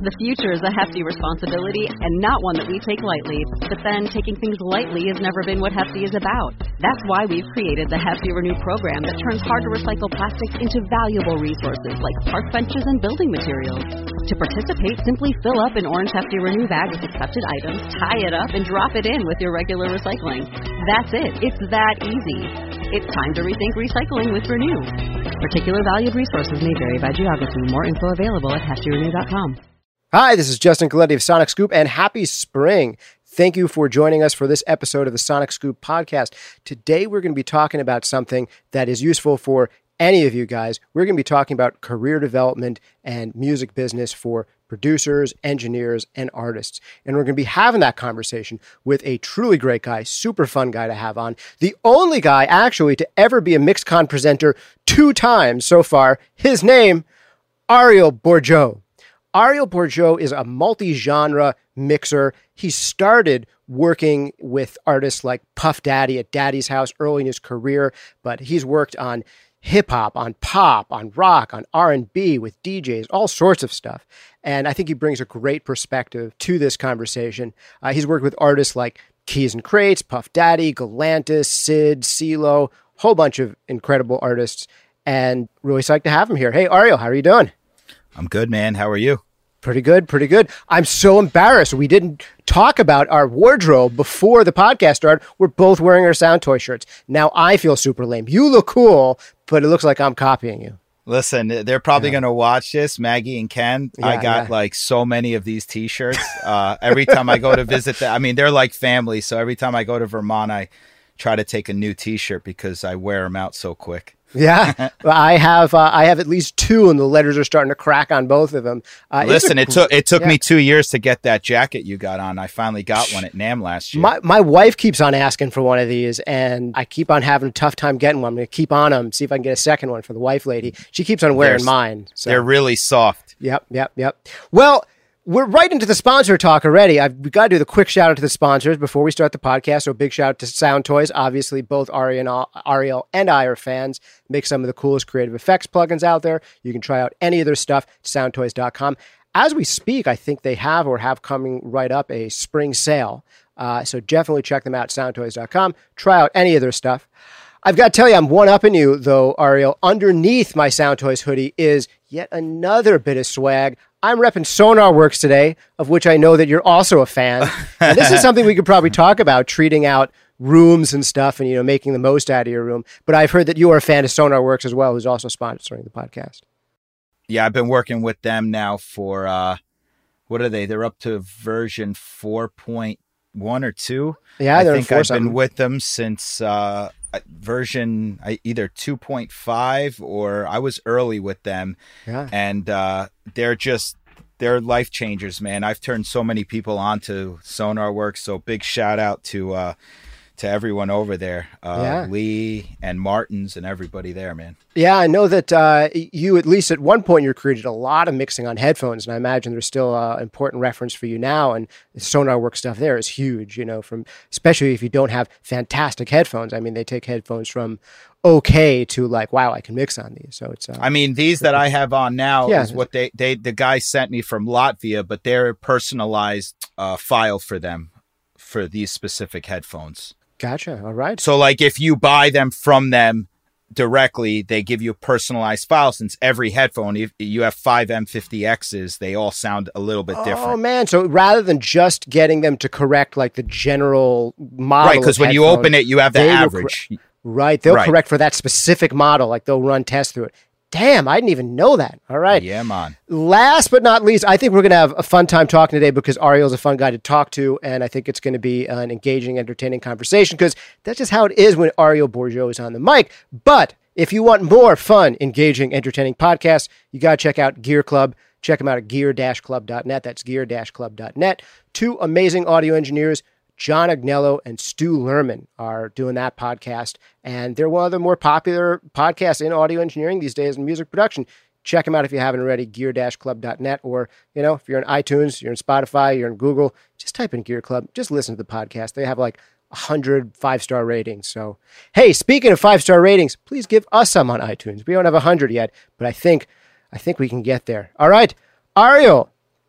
The future is a hefty responsibility and not one that we take lightly. But then taking things lightly has never been what Hefty is about. That's why we've created the Hefty Renew program that turns hard-to-recycle plastics into valuable resources like park benches and building materials. To participate, simply fill up an orange Hefty Renew bag with accepted items, tie it up, and drop it in with your regular recycling. That's it. It's that easy. It's time to rethink recycling with Renew. Particular valued resources may vary by geography. More info available at heftyrenew.com. Hi, this is Justin Coletti of Sonic Scoop, and happy spring. Thank you for joining us for this episode of the Sonic Scoop podcast. Today, we're going to be talking about something that is useful for any of you guys. We're going to be talking about career development and music business for producers, engineers, and artists. And we're going to be having that conversation with a truly great guy, super fun guy to have on. The only guy, actually, to ever be a Mixcon presenter 2 times so far. His name, Ariel Bourgeaud. Ariel Bourgeaud is a multi-genre mixer. He started working with artists like Puff Daddy at Daddy's House early in his career, but he's worked on hip-hop, on pop, on rock, on R&B with DJs, all sorts of stuff. And I think he brings a great perspective to this conversation. He's worked with artists like Keys and Crates, Puff Daddy, Galantis, Sid, CeeLo, whole bunch of incredible artists, and really psyched to have him here. Hey, Ariel, how are you doing? I'm good, man. How are you? Pretty good, pretty good. I'm so embarrassed. We didn't talk about our wardrobe before the podcast started. We're both wearing our Sound Toy shirts. Now I feel super lame. You look cool, but it looks like I'm copying you. Listen, they're probably going to watch this, Maggie and Ken. Yeah, I got like so many of these T-shirts. Every time I go to visit them, I mean, they're like family. So every time I go to Vermont, I try to take a new T-shirt because I wear them out so quick. Yeah, I have at least 2, and the letters are starting to crack on both of them. Listen, it took me 2 years to get that jacket you got on. I finally got one at NAMM last year. My wife keeps on asking for one of these, and I keep on having a tough time getting one. I'm going to keep on them, see if I can get a second one for the wife lady. She keeps on wearing mine. So. They're really soft. Yep. Well, we're right into the sponsor talk already. We've got to do the quick shout out to the sponsors before we start the podcast. So big shout out to Sound Toys. Obviously, both Ariel and I are fans. Make some of the coolest creative effects plugins out there. You can try out any of their stuff at soundtoys.com. As we speak, I think they have coming right up a spring sale. So definitely check them out at soundtoys.com. Try out any of their stuff. I've got to tell you, I'm one-upping you, though, Ariel. Underneath my Sound Toys hoodie is yet another bit of swag. I'm repping Sonarworks today, of which I know that you're also a fan. And this is something we could probably talk about, treating out rooms and stuff and, making the most out of your room. But I've heard that you are a fan of Sonarworks as well, who's also sponsoring the podcast. Yeah, I've been working with them now for, what are they? They're up to version 4.1 or 2. Yeah, I they're think I've been with them since version either 2.5 or I was early with them. Yeah. And they're life changers, man. I've turned so many people on to Sonarworks, so big shout out to everyone over there, Lee and Martins and everybody there, man. Yeah, I know that you, at least at one point, you created a lot of mixing on headphones, and I imagine there's still an important reference for you now, and the Sonarworks stuff there is huge, especially if you don't have fantastic headphones. I mean, they take headphones from okay to like, wow, I can mix on these. So it's I mean, these that I have on now is what the guy sent me from Latvia, but they're a personalized file for them for these specific headphones. Gotcha. All right. So like if you buy them from them directly, they give you a personalized file. Since every headphone, if you have 5 M50Xs, they all sound a little bit different. Oh man. So rather than just getting them to correct like the general model, right? Because when you open it, you have the average. Right. They'll correct for that specific model. Like they'll run tests through it. Damn, I didn't even know that. All right. Yeah, man. Last but not least, I think we're going to have a fun time talking today because Ariel's a fun guy to talk to, and I think it's going to be an engaging, entertaining conversation because that's just how it is when Ariel Bourgeaud is on the mic. But if you want more fun, engaging, entertaining podcasts, you got to check out Gear Club. Check them out at gear-club.net. That's gear-club.net. 2 amazing audio engineers, John Agnello and Stu Lerman, are doing that podcast, and they're one of the more popular podcasts in audio engineering these days in music production. Check them out if you haven't already, gear-club.net, or, if you're in iTunes, you're in Spotify, you're in Google, just type in Gear Club, just listen to the podcast. They have like 100 5-star ratings. So, hey, speaking of 5-star ratings, please give us some on iTunes. We don't have 100 yet, but I think we can get there. All right, Ariel,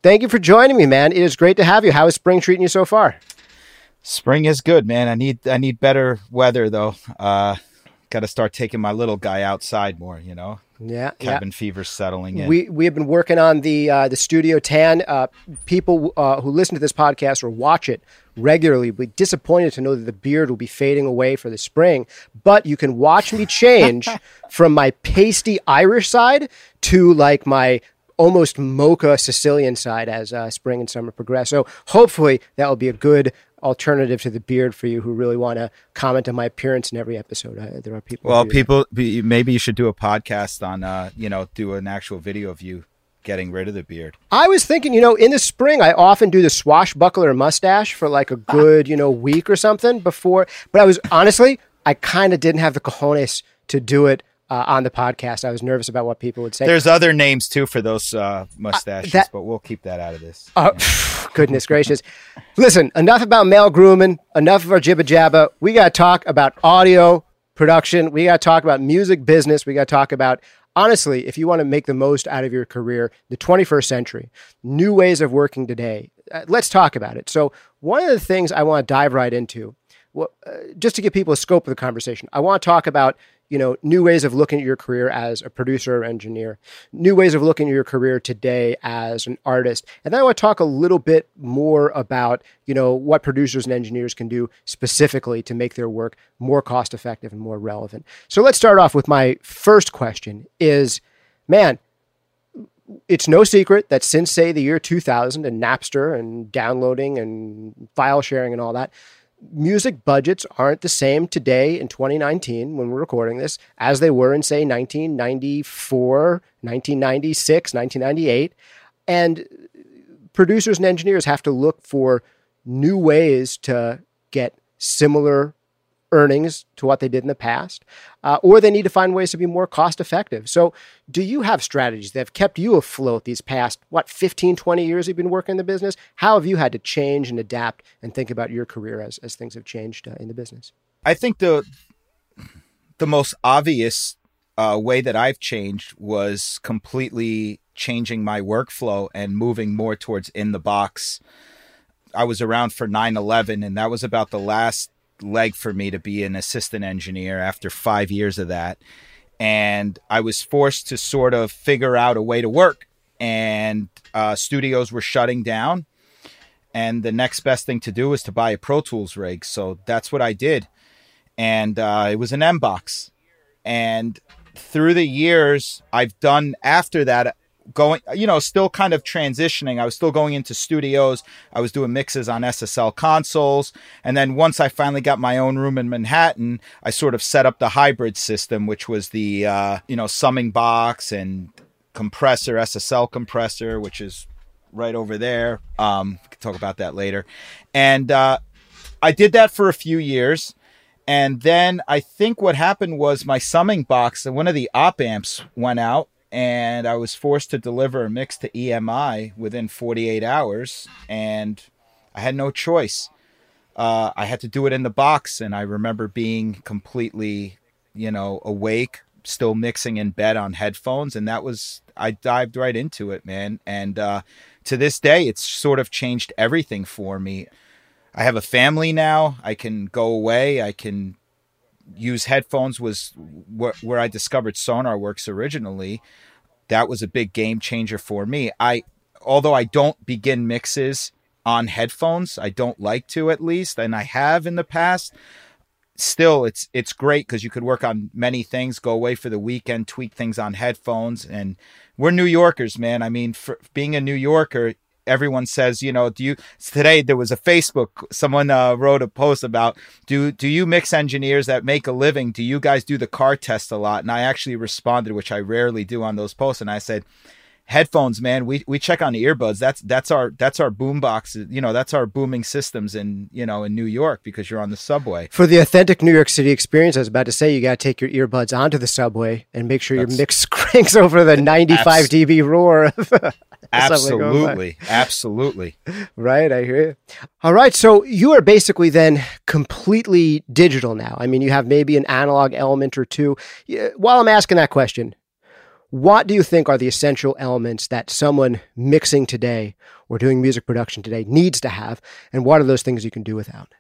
thank you for joining me, man. It is great to have you. How is spring treating you so far? Spring is good, man. I need better weather though. Got to start taking my little guy outside more, you know? Yeah. Cabin fever settling in. We have been working on the studio tan. People who listen to this podcast or watch it regularly will be disappointed to know that the beard will be fading away for the spring. But you can watch me change from my pasty Irish side to like my almost mocha Sicilian side as spring and summer progress. So hopefully that will be a good alternative to the beard for you who really want to comment on my appearance in every episode. There are people. Well, maybe you should do a podcast on, do an actual video of you getting rid of the beard. I was thinking, in the spring, I often do the swashbuckler mustache for like a good, week or something before. But I kind of didn't have the cojones to do it on the podcast. I was nervous about what people would say. There's other names too for those mustaches, but we'll keep that out of this. Goodness gracious. Listen, enough about male grooming, enough of our jibba jabba. We got to talk about audio production. We got to talk about music business. We got to talk about, honestly, if you want to make the most out of your career, the 21st century, new ways of working today. Let's talk about it. So one of the things I want to dive right into, just to give people a scope of the conversation, I want to talk about new ways of looking at your career as a producer or engineer, new ways of looking at your career today as an artist. And then I want to talk a little bit more about, what producers and engineers can do specifically to make their work more cost effective and more relevant. So let's start off with my first question is, man, it's no secret that since, say, the year 2000 and Napster and downloading and file sharing and all that, music budgets aren't the same today in 2019 when we're recording this as they were in, say, 1994, 1996, 1998. And producers and engineers have to look for new ways to get similar earnings to what they did in the past, or they need to find ways to be more cost effective. So do you have strategies that have kept you afloat these past, 15, 20 years you've been working in the business? How have you had to change and adapt and think about your career as things have changed in the business? I think the most obvious way that I've changed was completely changing my workflow and moving more towards in the box. I was around for 9/11, and that was about the last leg for me to be an assistant engineer after 5 years of that. And I was forced to sort of figure out a way to work, and studios were shutting down. And the next best thing to do was to buy a Pro Tools rig. So that's what I did. And it was an M-Box. And through the years I've done after that, still kind of transitioning. I was still going into studios. I was doing mixes on SSL consoles. And then once I finally got my own room in Manhattan, I sort of set up the hybrid system, which was the, summing box and compressor, SSL compressor, which is right over there. We can talk about that later. And I did that for a few years. And then I think what happened was my summing box, one of the op amps went out, and I was forced to deliver a mix to EMI within 48 hours, and I had no choice. I had to do it in the box, and I remember being completely, awake, still mixing in bed on headphones, and I dived right into it, man. And to this day, it's sort of changed everything for me. I have a family now. I can go away. I can use headphones. Was where I discovered SonarWorks originally. That was a big game changer for me. Although I don't begin mixes on headphones, I don't like to, at least, and I have in the past. Still, it's great because you could work on many things, go away for the weekend, tweak things on headphones. And we're New Yorkers, man. I mean, for being a New Yorker, everyone says, today there was a Facebook, someone wrote a post about, do you mix engineers that make a living, do you guys do the car test a lot? And I actually responded, which I rarely do on those posts, and I said, headphones, man, we check on the earbuds. That's our boom boxes, that's our booming systems in New York, because you're on the subway. For the authentic New York City experience, I was about to say, you got to take your earbuds onto the subway and make sure your mix cranks over the 95 dB roar of Absolutely. Right, I hear you. All right, so you are basically then completely digital now. I mean, you have maybe an analog element or two. While I'm asking that question, what do you think are the essential elements that someone mixing today or doing music production today needs to have? And what are those things you can do without?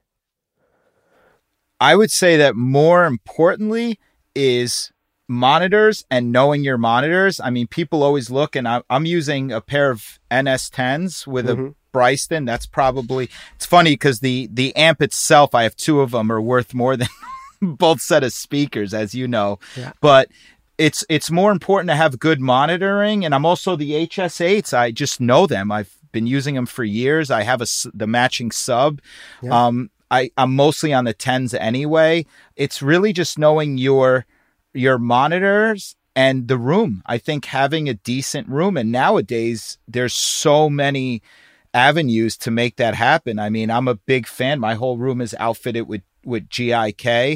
I would say that more importantly is monitors and knowing your monitors. I mean, people always look, and I'm using a pair of NS10s with a Bryston. That's probably, it's funny because the amp itself, I have two of them, are worth more than both set of speakers, as you know. Yeah. But it's more important to have good monitoring. And I'm also the HS8s. I just know them. I've been using them for years. I have the matching sub. Yeah. I'm mostly on the 10s anyway. It's really just knowing your monitors and the room. I think having a decent room, and nowadays there's so many avenues to make that happen. I mean, I'm a big fan. My whole room is outfitted with GIK.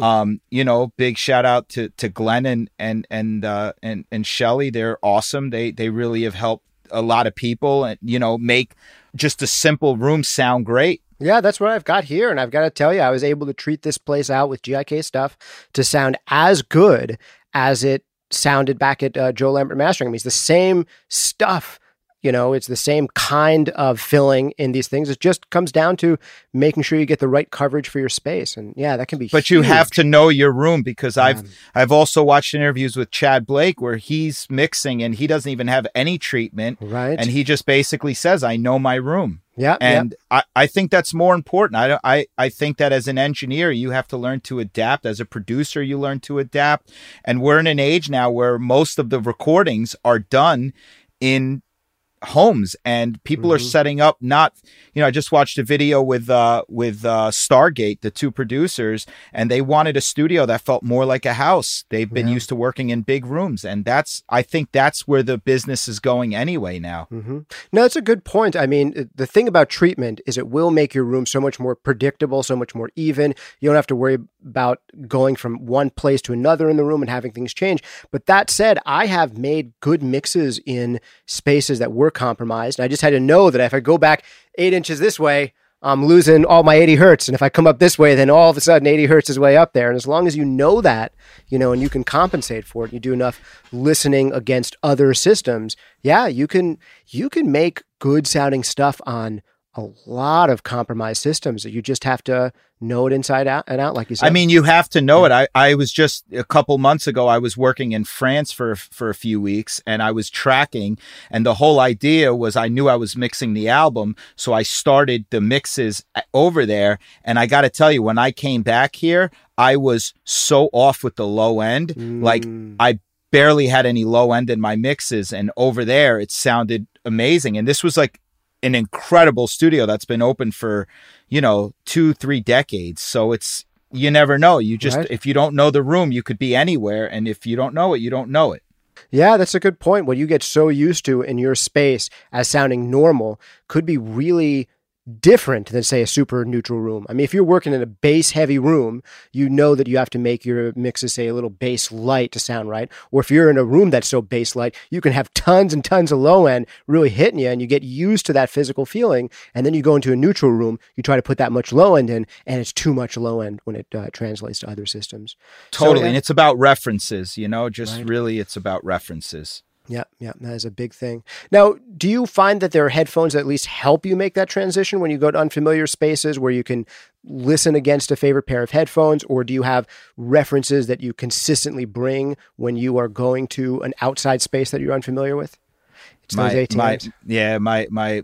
Big shout out to Glenn and Shelly. They're awesome. They really have helped a lot of people and, make just a simple room sound great. Yeah, that's what I've got here. And I've got to tell you, I was able to treat this place out with GIK stuff to sound as good as it sounded back at Joe Lambert Mastering. I mean, it's the same stuff. It's the same kind of filling in these things. It just comes down to making sure you get the right coverage for your space. And yeah, that can be But huge. You have to know your room, because I've also watched interviews with Chad Blake where he's mixing and he doesn't even have any treatment. Right. And he just basically says, I know my room. Yeah. And I think that's more important. I think that as an engineer, you have to learn to adapt. As a producer, you learn to adapt. And we're in an age now where most of the recordings are done in homes, and people are setting up I just watched a video with Stargate, the two producers, and they wanted a studio that felt more like a house. They've been used to working in big rooms, and I think that's where the business is going anyway now. No, that's a good point. I mean, the thing about treatment is it will make your room so much more predictable, so much more even. You don't have to worry about going from one place to another in the room and having things change. But that said, I have made good mixes in spaces that were compromised. And I just had to know that if I go back 8 inches this way, I'm losing all my 80 hertz. And if I come up this way, then all of a sudden 80 hertz is way up there. And as long as you know that, and you can compensate for it, you do enough listening against other systems, you can make good sounding stuff on a lot of compromised systems that you just have to know it inside out and out, like you said. I mean, you have to know it. I was just a couple months ago, I was working in France for a few weeks, and I was tracking, and the whole idea was I knew I was mixing the album, so I started the mixes over there. And I got to tell you, when I came back here, I was so off with the low end. Like, I barely had any low end in my mixes, and over there it sounded amazing. And this was like an incredible studio that's been open for 2-3 decades. So you never know. You just, if you don't know the room, you could be anywhere. And if you don't know it, you don't know it. Yeah, that's a good point. What you get so used to in your space as sounding normal could be really different than, say, a super neutral room. I mean, if you're working in a bass heavy room, you know that you have to make your mixes, say, a little bass light to sound right. Or if you're in a room that's so bass light, you can have tons and tons of low end really hitting you, and you get used to that physical feeling. And then you go into a neutral room, you try to put that much low end in, and it's too much low end when it translates to other systems. Totally. And it's about references, really it's about references. Yeah, that is a big thing. Now, do you find that there are headphones that at least help you make that transition when you go to unfamiliar spaces where you can listen against a favorite pair of headphones, or do you have references that you consistently bring when you are going to an outside space that you're unfamiliar with? It's those ATMs. My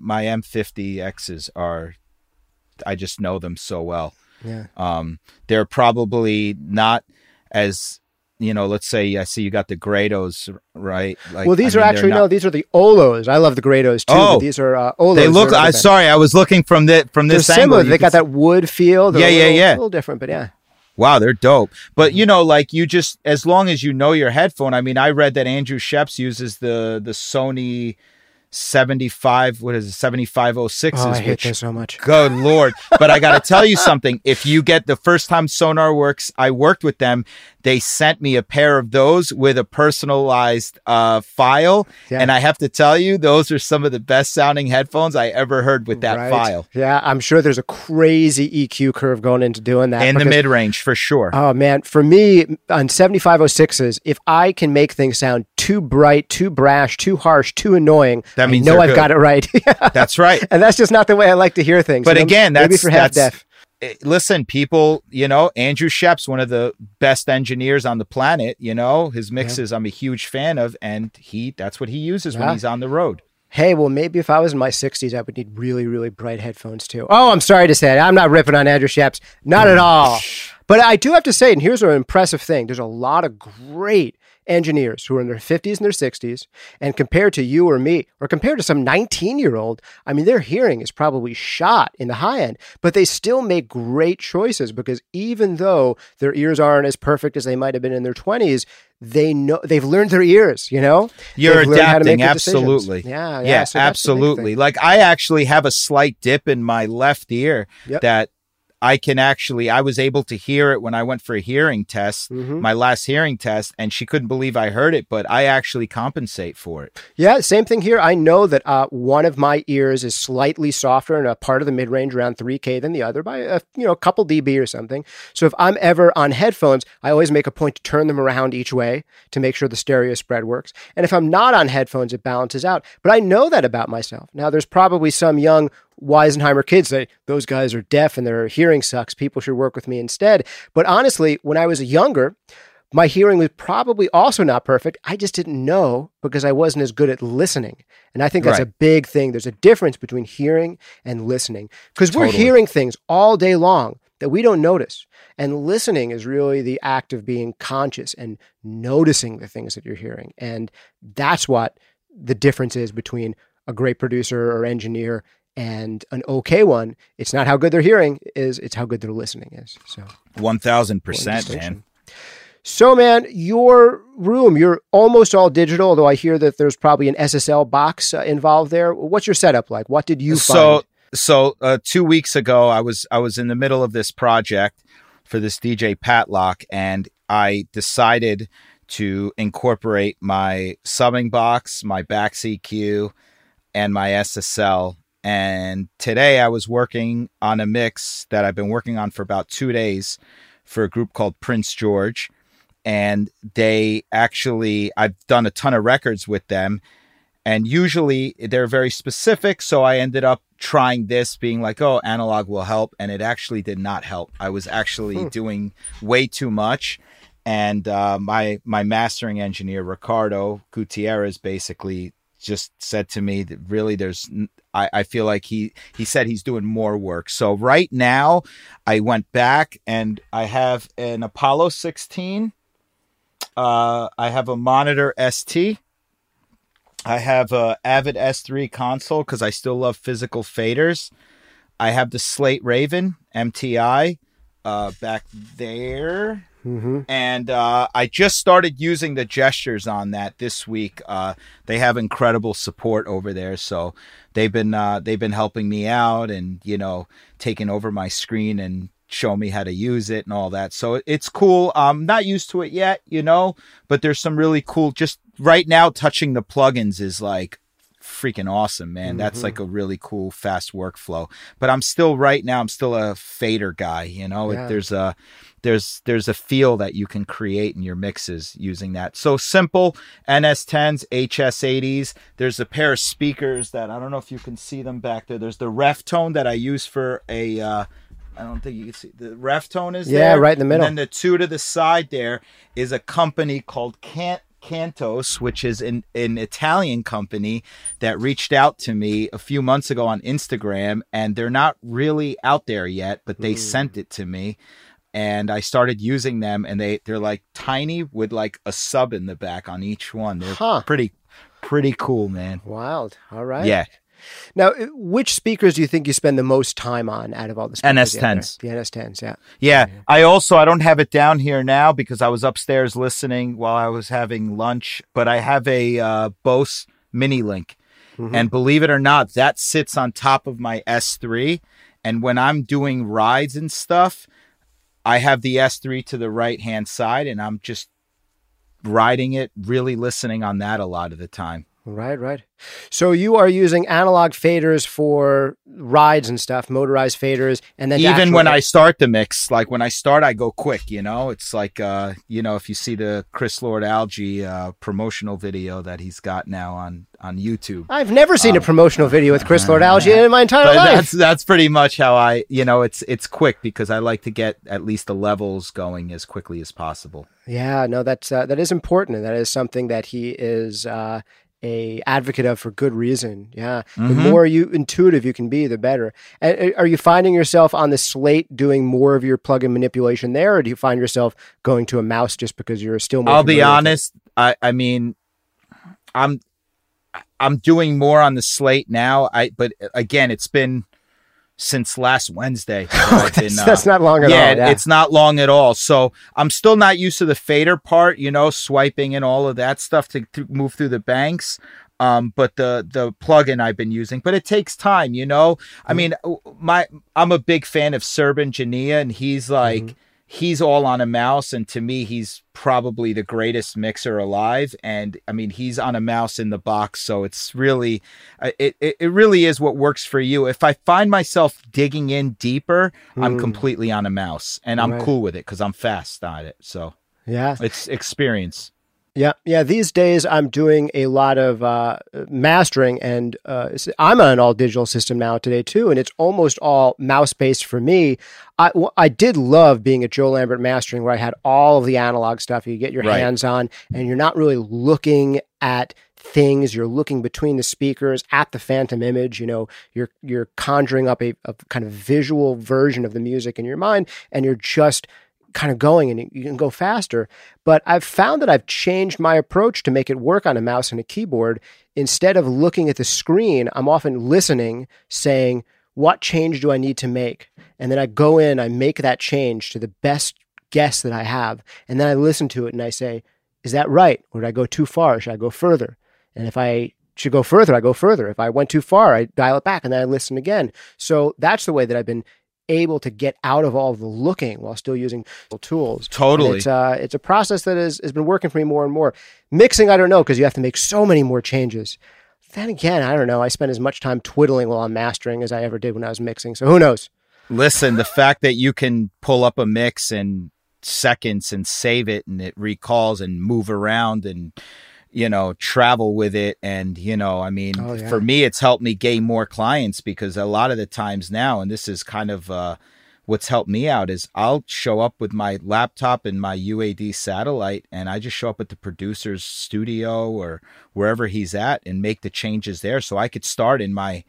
M50Xs are, I just know them so well. Yeah. They're probably not as, let's say I see you got the Grados, right? These are the Olos. I love the Grados too. But these are Olos. They look. I was looking from this angle. Similar. They got that wood feel. They're a little different, but yeah. Wow, they're dope. But you just, as long as you know your headphone. I mean, I read that Andrew Sheps uses the Sony 75, what is it, 7506s. Oh, I hate those so much. Good Lord. But I got to tell you something. If you get the first time SonarWorks, I worked with them, they sent me a pair of those with a personalized file. Yeah. And I have to tell you, those are some of the best sounding headphones I ever heard with that file. Yeah, I'm sure there's a crazy EQ curve going into doing that. In the mid-range, for sure. Oh, man. For me, on 7506s, if I can make things sound too bright, too brash, too harsh, too annoying, that means I know I've got it right. That's right. And that's just not the way I like to hear things. But again, maybe for half deaf. Listen, people, Andrew Scheps, one of the best engineers on the planet, his mixes I'm a huge fan of, and that's what he uses when he's on the road. Hey, well, maybe if I was in my 60s, I would need really, really bright headphones too. Oh, I'm sorry to say it. I'm not ripping on Andrew Scheps. Not at all. But I do have to say, and here's an impressive thing. There's a lot of great engineers who are in their 50s and their 60s, and compared to you or me, or compared to some 19-year-old, I mean, their hearing is probably shot in the high end, but they still make great choices because even though their ears aren't as perfect as they might have been in their 20s, they know they've learned their ears, You're adapting, absolutely. Yeah, so absolutely. Like I actually have a slight dip in my left ear that I was able to hear it when I went for a hearing test, my last hearing test, and she couldn't believe I heard it, but I actually compensate for it. Yeah, same thing here. I know that one of my ears is slightly softer in a part of the mid-range around 3K than the other by a couple dB or something. So if I'm ever on headphones, I always make a point to turn them around each way to make sure the stereo spread works. And if I'm not on headphones, it balances out. But I know that about myself. Now, there's probably some young Weisenheimer kids say, those guys are deaf and their hearing sucks. People should work with me instead. But honestly, when I was younger, my hearing was probably also not perfect. I just didn't know because I wasn't as good at listening. And I think that's a big thing. There's a difference between hearing and listening because we're hearing things all day long that we don't notice. And listening is really the act of being conscious and noticing the things that you're hearing. And that's what the difference is between a great producer or engineer and an okay one. It's not how good their hearing is, it's how good their listening is. So 1000%, man. So, man, your room, you're almost all digital, although I hear that there's probably an SSL box involved there. What's your setup like? What did you find? So 2 weeks ago, I was in the middle of this project for this DJ Patlock, and I decided to incorporate my subbing box, my back EQ, and my SSL. And today I was working on a mix that I've been working on for about 2 days for a group called Prince George. And I've done a ton of records with them. And usually they're very specific. So I ended up trying this, being like, oh, analog will help. And it actually did not help. I was actually doing way too much. And my mastering engineer, Ricardo Gutierrez, basically just said to me that really I feel like he said he's doing more work. So right now I went back and I have an Apollo 16. I have a Monitor ST. I have a Avid S3 console because I still love physical faders. I have the Slate Raven MTI back there. And I just started using the gestures on that this week. They have incredible support over there, so they've been helping me out and taking over my screen and show me how to use it and all that. So it's cool. I'm not used to it yet, but there's some really cool. Just right now, touching the plugins is like freaking awesome, man. That's like a really cool, fast workflow. But I'm still a fader guy. Yeah. There's a feel that you can create in your mixes using that. So simple NS10s, HS80s. There's a pair of speakers that I don't know if you can see them back there. There's the Reftone that I use for a, I don't think you can see. The Reftone is there. Yeah, right in the middle. And then the two to the side there is a company called Cantos, which is an Italian company that reached out to me a few months ago on Instagram, and they're not really out there yet, but they sent it to me. And I started using them, and they're like tiny with like a sub in the back on each one. They're pretty cool, man. Wild. All right. Yeah. Now, which speakers do you think you spend the most time on out of all the speakers? NS10s. The NS10s, yeah. Yeah. I don't have it down here now because I was upstairs listening while I was having lunch, but I have a Bose Mini Link. And believe it or not, that sits on top of my S3. And when I'm doing rides and stuff, I have the S3 to the right-hand side, and I'm just riding it, really listening on that a lot of the time. Right. So you are using analog faders for rides and stuff, motorized faders, and then even when I start the mix, like when I start, I go quick. It's like if you see the Chris Lord Algae promotional video that he's got now on YouTube. I've never seen a promotional video with Chris Lord Algae in my entire life. That's pretty much how I, it's quick because I like to get at least the levels going as quickly as possible. Yeah, no, that is important, and that is something that he is a advocate of for good reason. Yeah. The more intuitive you can be, the better. And are you finding yourself on the Slate doing more of your plug-in manipulation there, or do you find yourself going to a mouse just because you're still more I'll be honest. I mean, I'm doing more on the Slate now. But again, it's been since last Wednesday. That's not long at all. Yeah, it's not long at all. So I'm still not used to the fader part, swiping and all of that stuff to move through the banks. But the plugin I've been using, but it takes time, I mean, I'm a big fan of Serban Jania, and he's like, he's all on a mouse. And to me, he's probably the greatest mixer alive. And I mean, he's on a mouse in the box. So it's really, it really is what works for you. If I find myself digging in deeper, I'm completely on a mouse, and I'm cool with it because I'm fast at it. So yeah, it's experience. Yeah. These days I'm doing a lot of mastering, and I'm on an all digital system now today too, and it's almost all mouse based for me. I did love being at Joe Lambert Mastering, where I had all of the analog stuff you get your hands on, and you're not really looking at things. You're looking between the speakers at the phantom image. You're conjuring up a kind of visual version of the music in your mind, and you're just kind of going, and you can go faster. But I've found that I've changed my approach to make it work on a mouse and a keyboard. Instead of looking at the screen, I'm often listening, saying, what change do I need to make? And then I go in, I make that change to the best guess that I have. And then I listen to it and I say, is that right? Or did I go too far? Should I go further? And if I should go further, I go further. If I went too far, I dial it back and then I listen again. So that's the way that I've been able to get out of all of the looking while still using tools. Totally. And it's a process that has been working for me more and more. Mixing, I don't know, because you have to make so many more changes. Then again, I don't know. I spend as much time twiddling while I'm mastering as I ever did when I was mixing. So who knows? Listen, the fact that you can pull up a mix in seconds and save it, and it recalls and move around and travel with it. And, I mean, for me, it's helped me gain more clients, because a lot of the times now, and this is kind of what's helped me out, is I'll show up with my laptop and my UAD satellite, and I just show up at the producer's studio or wherever he's at and make the changes there. So I could start in my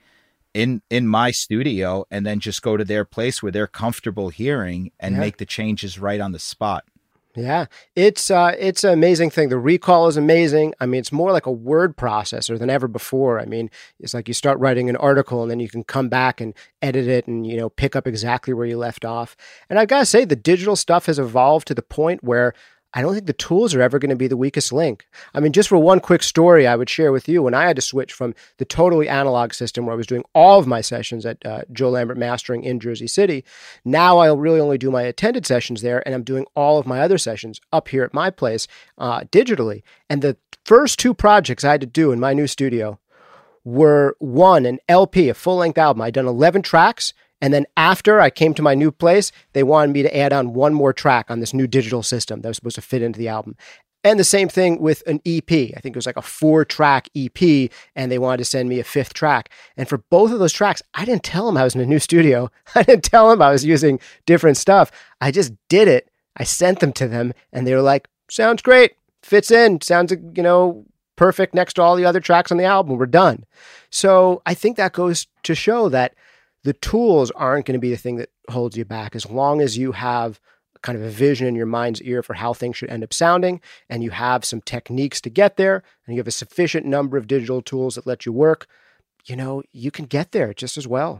studio and then just go to their place where they're comfortable hearing and make the changes right on the spot. Yeah, it's an amazing thing. The recall is amazing. I mean, it's more like a word processor than ever before. I mean, it's like you start writing an article and then you can come back and edit it and, pick up exactly where you left off. And I've got to say, the digital stuff has evolved to the point where I don't think the tools are ever going to be the weakest link. I mean, just for one quick story I would share with you, when I had to switch from the totally analog system where I was doing all of my sessions at Joe Lambert Mastering in Jersey City, now I really only do my attended sessions there, and I'm doing all of my other sessions up here at my place digitally. And the first two projects I had to do in my new studio were, one, an LP, a full-length album. I'd done 11 tracks. And then after I came to my new place, they wanted me to add on one more track on this new digital system that was supposed to fit into the album. And the same thing with an EP. I think it was like a 4-track EP, and they wanted to send me a 5th track. And for both of those tracks, I didn't tell them I was in a new studio. I didn't tell them I was using different stuff. I just did it. I sent them to them, and they were like, sounds great, fits in, sounds, perfect next to all the other tracks on the album. We're done. So I think that goes to show that the tools aren't going to be the thing that holds you back, as long as you have kind of a vision in your mind's ear for how things should end up sounding, and you have some techniques to get there, and you have a sufficient number of digital tools that let you work, you can get there just as well.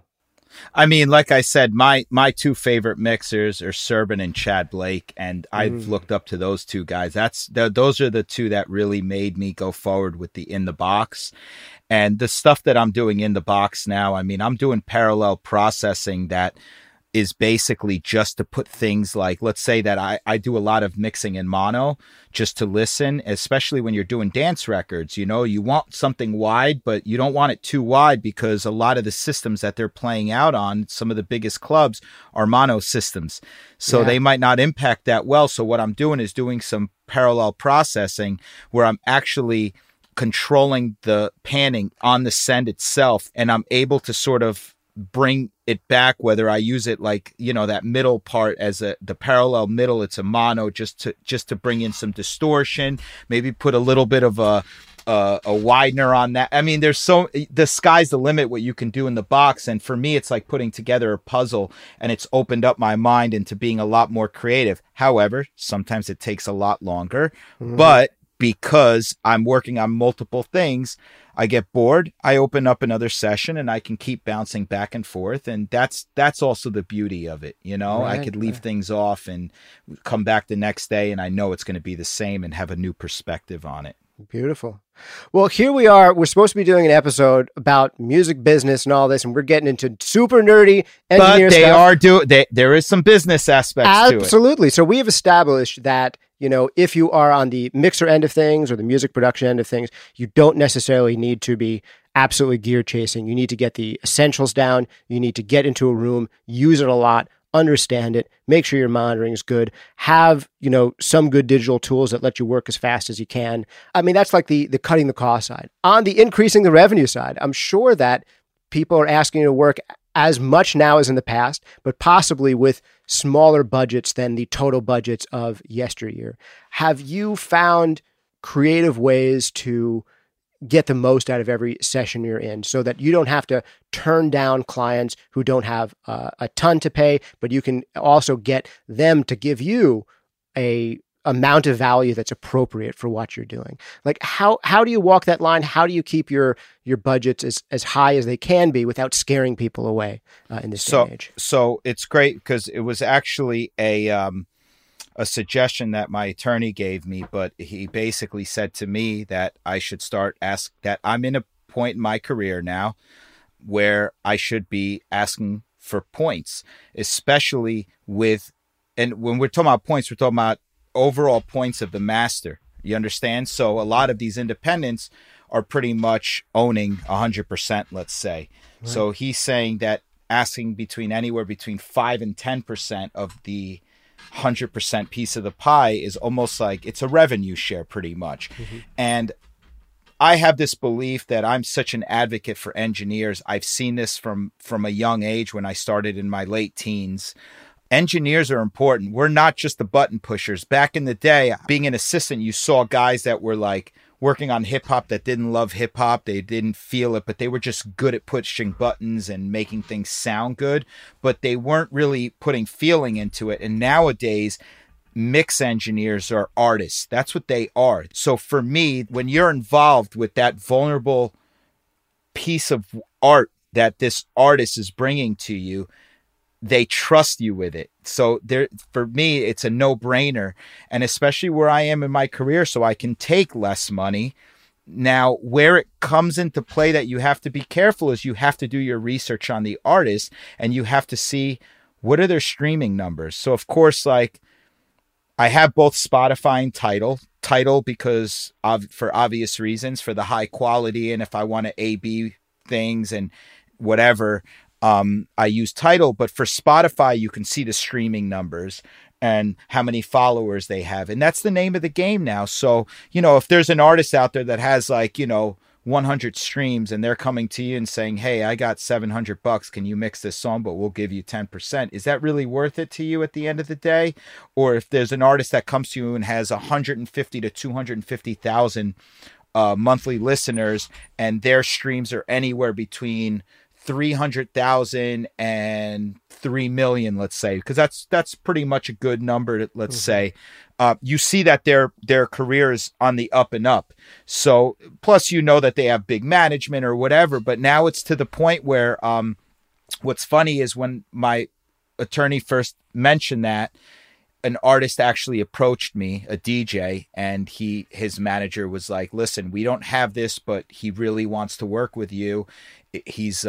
I mean, like I said, my two favorite mixers are Serban and Chad Blake, and I've looked up to those two guys. Those are the two that really made me go forward with the In the Box. And the stuff that I'm doing in the box now, I mean, I'm doing parallel processing that is basically just to put things like, let's say that I do a lot of mixing in mono just to listen, especially when you're doing dance records. You know, you want something wide, but you don't want it too wide because a lot of the systems that they're playing out on, some of the biggest clubs, are mono systems. So they might not impact that well. So what I'm doing is doing some parallel processing where I'm actually controlling the panning on the send itself, and I'm able to sort of bring it back, whether I use it like, you know, that middle part as the parallel middle, it's a mono, just to bring in some distortion, maybe put a little bit of a widener on that. I mean, the sky's the limit what you can do in the box. And for me, it's like putting together a puzzle, and it's opened up my mind into being a lot more creative. However, sometimes it takes a lot longer, but because I'm working on multiple things, I get bored, I open up another session, and I can keep bouncing back and forth. And that's also the beauty of it. You know, I could leave things off and come back the next day, and I know it's going to be the same and have a new perspective on it. Beautiful. Well, here we are. We're supposed to be doing an episode about music business and all this, and we're getting into super nerdy engineer stuff. There is some business aspects to it. Absolutely. So we have established that, you know, if you are on the mixer end of things or the music production end of things, you don't necessarily need to be absolutely gear chasing. You need to get the essentials down. You need to get into a room, use it a lot, understand it, make sure your monitoring is good, have, you know, some good digital tools that let you work as fast as you can. I mean, that's like the cutting the cost side. On the increasing the revenue side, I'm sure that people are asking you to work as much now as in the past, but possibly with smaller budgets than the total budgets of yesteryear. Have you found creative ways to get the most out of every session you're in so that you don't have to turn down clients who don't have a ton to pay, but you can also get them to give you a amount of value that's appropriate for what you're doing? Like how do you walk that line? How do you keep your budgets as high as they can be without scaring people away in this day and age? So it's great because it was actually a suggestion that my attorney gave me, but he basically said to me that I should that I'm in a point in my career now where I should be asking for points, especially and when we're talking about points, we're talking about overall points of the master. You understand? So a lot of these independents are pretty much owning 100%, let's say. Right. So he's saying that asking anywhere between 5 and 10% of the 100% piece of the pie is almost like it's a revenue share pretty much. And I have this belief that I'm such an advocate for engineers. I've seen this from a young age when I started in my late teens. Engineers are important. We're not just the button pushers. Back in the day, being an assistant, you saw guys that were like working on hip hop that didn't love hip hop. They didn't feel it, but they were just good at pushing buttons and making things sound good, but they weren't really putting feeling into it. And nowadays, mix engineers are artists. That's what they are. So for me, when you're involved with that vulnerable piece of art that this artist is bringing to you, they trust you with it. So for me, it's a no-brainer. And especially where I am in my career, so I can take less money. Now, where it comes into play that you have to be careful is you have to do your research on the artist, and you have to see what are their streaming numbers. So of course, like I have both Spotify and Tidal because for obvious reasons, for the high quality. And if I want to A/B things and whatever, I use Tidal, but for Spotify, you can see the streaming numbers and how many followers they have. And that's the name of the game now. So, you know, if there's an artist out there that has 100 streams and they're coming to you and saying, hey, I got $700, can you mix this song, but we'll give you 10%. Is that really worth it to you at the end of the day? Or if there's an artist that comes to you and has 150 to 250,000 monthly listeners and their streams are anywhere between 300,000 and 3 million, let's say, because that's pretty much a good number. Let's say, you see that their career is on the up and up. So plus, you know that they have big management or whatever, but now it's to the point where, what's funny is when my attorney first mentioned that, an artist actually approached me, a DJ, and his manager was like, listen, we don't have this, but he really wants to work with you. He's,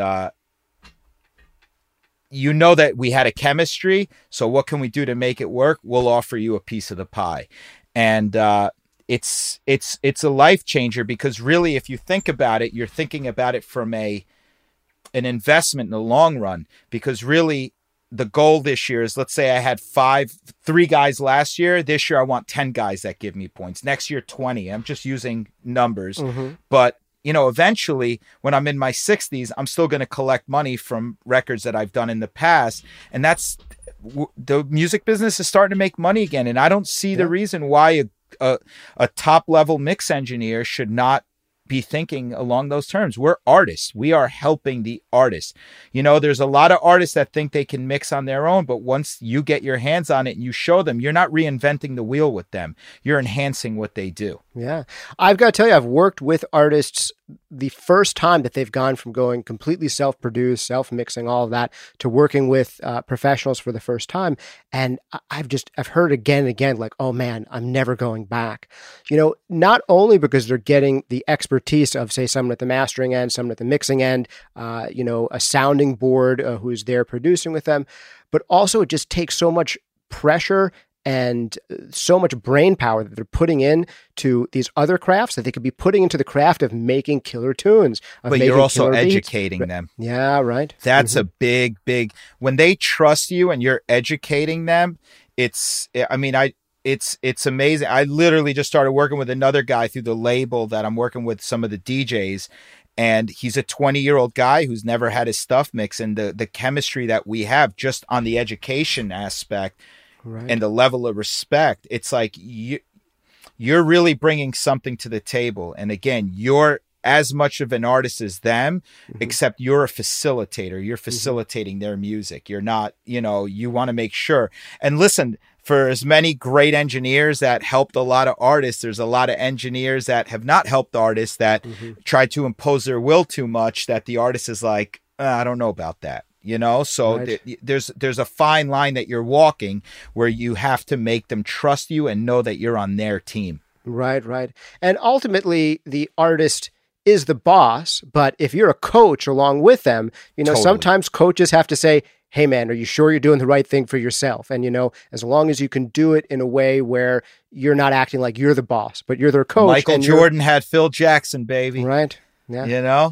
you know that we had a chemistry, so what can we do to make it work? We'll offer you a piece of the pie. And it's a life changer, because really, if you think about it, you're thinking about it from an investment in the long run, because really, the goal this year is, let's say I had 3 guys last year. This year, I want 10 guys that give me points. Next year, 20. I'm just using numbers. Mm-hmm. But, eventually, when I'm in my 60s, I'm still going to collect money from records that I've done in the past. And the music business is starting to make money again. And I don't see the reason why a top-level mix engineer should not be thinking along those terms. We're artists. We are helping the artists. There's a lot of artists that think they can mix on their own, but once you get your hands on it and you show them, you're not reinventing the wheel with them. You're enhancing what they do. Yeah. I've got to tell you, I've worked with artists the first time that they've gone from going completely self-produced, self-mixing, all of that, to working with professionals for the first time. And I've heard again and again, like, oh man, I'm never going back. Not only because they're getting the expertise of, say, someone at the mastering end, someone at the mixing end, a sounding board who's there producing with them, but also it just takes so much pressure and so much brain power that they're putting in to these other crafts that they could be putting into the craft of making killer tunes. But you're also educating them. Yeah, right. That's a big, when they trust you and you're educating them, it's amazing. I literally just started working with another guy through the label that I'm working with, some of the DJs. And he's a 20-year-old guy who's never had his stuff mixed. And the chemistry that we have just on the education aspect, right, and the level of respect, it's like you're really bringing something to the table. And again, you're as much of an artist as them, except you're a facilitator. You're facilitating their music. You're not, you want to make sure. And listen, for as many great engineers that helped a lot of artists, there's a lot of engineers that have not helped artists that try to impose their will too much, that the artist is like, I don't know about that. So right, there's a fine line that you're walking where you have to make them trust you and know that you're on their team. Right. And ultimately, the artist is the boss. But if you're a coach along with them, totally, sometimes coaches have to say, hey, man, are you sure you're doing the right thing for yourself? And, as long as you can do it in a way where you're not acting like you're the boss, but you're their coach. Michael Jordan had Phil Jackson, baby. Right. Yeah.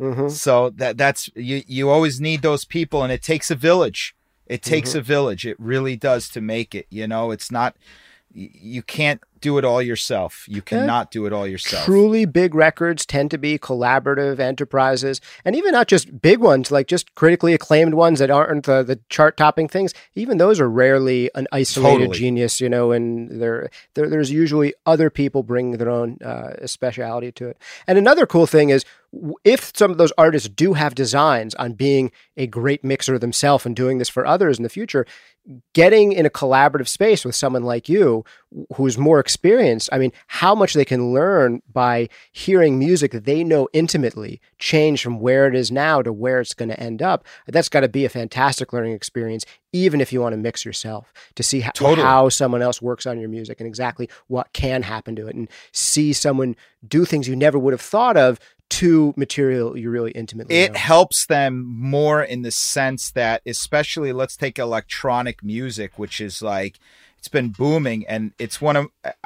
So that's you always need those people, and it takes a village. It takes a village. It really does to make it. It's not, you can't do it all yourself. You cannot do it all yourself. Truly big records tend to be collaborative enterprises, and even not just big ones, like just critically acclaimed ones that aren't the chart-topping things. Even those are rarely an isolated genius, and there's usually other people bringing their own speciality to it. And another cool thing is, if some of those artists do have designs on being a great mixer themselves and doing this for others in the future, getting in a collaborative space with someone like you, who's more experienced, how much they can learn by hearing music that they know intimately change from where it is now to where it's going to end up. That's got to be a fantastic learning experience, even if you want to mix yourself, to see how someone else works on your music and exactly what can happen to it, and see someone do things you never would have thought of to material you really intimately know. It helps them more in the sense that, especially, let's take electronic music, which is like, it's been booming, and it's one of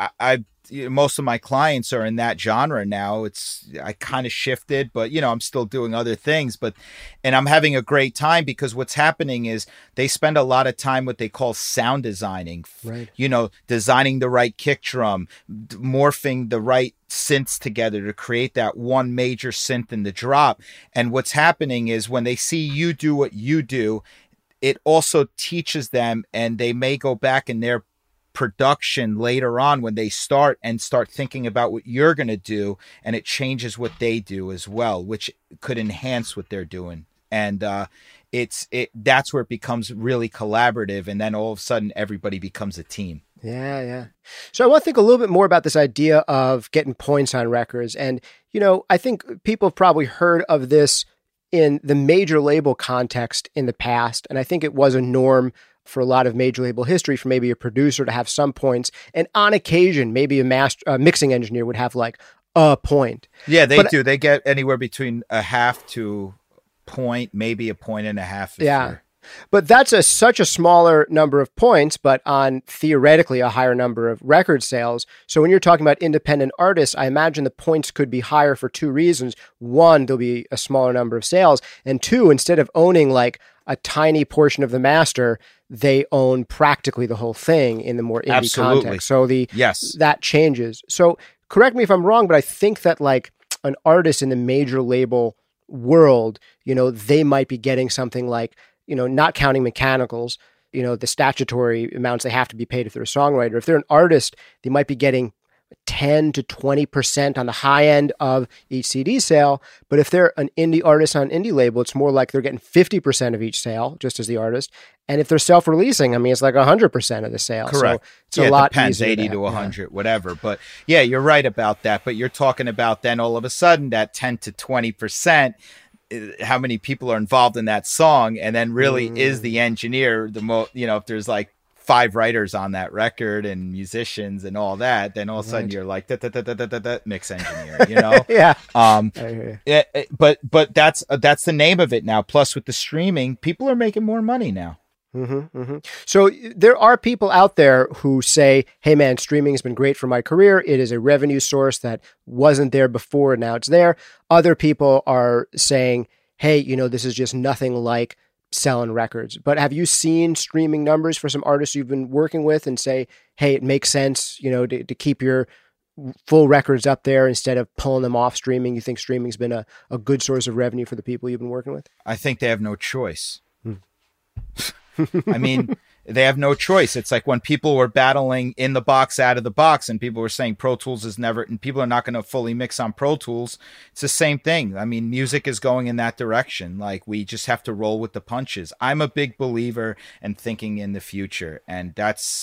most of my clients are in that genre now. I kind of shifted, but I'm still doing other things, and I'm having a great time, because what's happening is they spend a lot of time what they call sound designing, right? Designing the right kick drum, morphing the right synths together to create that one major synth in the drop. And what's happening is, when they see you do what you do, it also teaches them, and they may go back in their production later on when they start thinking about what you're going to do, and it changes what they do as well, which could enhance what they're doing. And that's where it becomes really collaborative, and then all of a sudden everybody becomes a team. Yeah. So I want to think a little bit more about this idea of getting points on records. And, I think people have probably heard of this in the major label context in the past, and I think it was a norm for a lot of major label history for maybe a producer to have some points, and on occasion, maybe a mixing engineer would have like a point. Yeah, they do. They get anywhere between a half to point, maybe a point and a half. Yeah. But that's such a smaller number of points, but on theoretically a higher number of record sales. So when you're talking about independent artists, I imagine the points could be higher for two reasons. One, there'll be a smaller number of sales. And two, instead of owning like a tiny portion of the master, they own practically the whole thing in the more indie context. So that changes. So correct me if I'm wrong, but I think that like an artist in the major label world, they might be getting something like, not counting mechanicals, the statutory amounts they have to be paid if they're a songwriter. If they're an artist, they might be getting 10 to 20% on the high end of each CD sale. But if they're an indie artist on an indie label, it's more like they're getting 50% of each sale, just as the artist. And if they're self-releasing, I mean, it's like 100% of the sale. Correct. So it's a lot depends, easier 80 to 100, whatever. But yeah, you're right about that. But you're talking about then all of a sudden that 10 to 20%, how many people are involved in that song, and then really is the engineer the most, if there's like 5 writers on that record and musicians and all that, then all of a sudden you're like mix engineer, yeah. But that's the name of it now. Plus with the streaming, people are making more money now. So there are people out there who say, hey man, streaming has been great for my career. It is a revenue source that wasn't there before. Now it's there. Other people are saying, hey, this is just nothing like selling records. But have you seen streaming numbers for some artists you've been working with and say, hey, it makes sense, to keep your full records up there instead of pulling them off streaming? You think streaming's been a good source of revenue for the people you've been working with? I think they have no choice. I mean, they have no choice. It's like when people were battling in the box, out of the box, and people were saying Pro Tools is never, and people are not going to fully mix on Pro Tools. It's the same thing. I mean, music is going in that direction. Like, we just have to roll with the punches. I'm a big believer in thinking in the future, and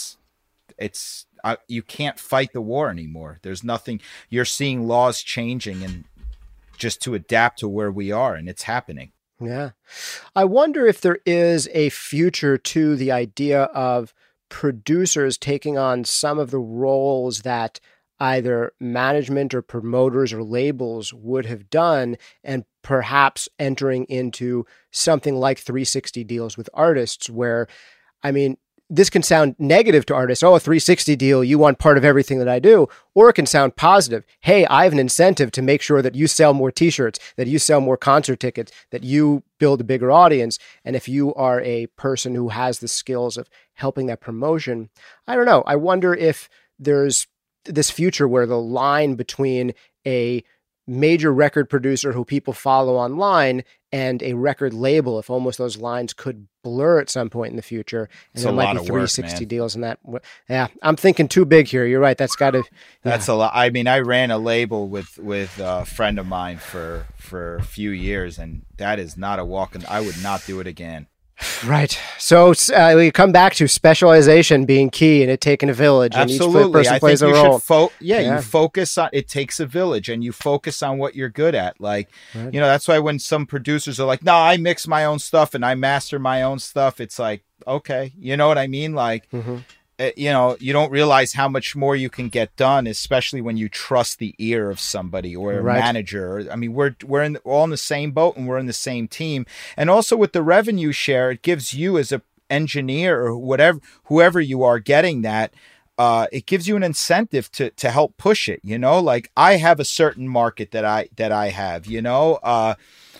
you can't fight the war anymore. There's nothing. You're seeing laws changing and just to adapt to where we are, and it's happening. Yeah. I wonder if there is a future to the idea of producers taking on some of the roles that either management or promoters or labels would have done, and perhaps entering into something like 360 deals with artists where, I mean, this can sound negative to artists. Oh, a 360 deal, you want part of everything that I do. Or it can sound positive. Hey, I have an incentive to make sure that you sell more t-shirts, that you sell more concert tickets, that you build a bigger audience. And if you are a person who has the skills of helping that promotion, I don't know. I wonder if there's this future where the line between a major record producer who people follow online and a record label, if almost those lines could blur at some point in the future, and there might be 360 deals in that. Yeah, I'm thinking too big here. You're right. That's got to. That's a lot. I mean, I ran a label with a friend of mine for a few years, and that is not a walk. And I would not do it again. Right. So we come back to specialization being key and it taking a village. Absolutely. And each person plays a role. You focus on, it takes a village, and you focus on what you're good at. Like, right. That's why when some producers are like, no, I mix my own stuff and I master my own stuff. It's like, okay. You know what I mean? Like, you don't realize how much more you can get done, especially when you trust the ear of somebody or a manager. I mean, we're all in the same boat and we're in the same team. And also with the revenue share, it gives you as a engineer or whoever you are getting that, it gives you an incentive to help push it. Like I have a certain market that I have.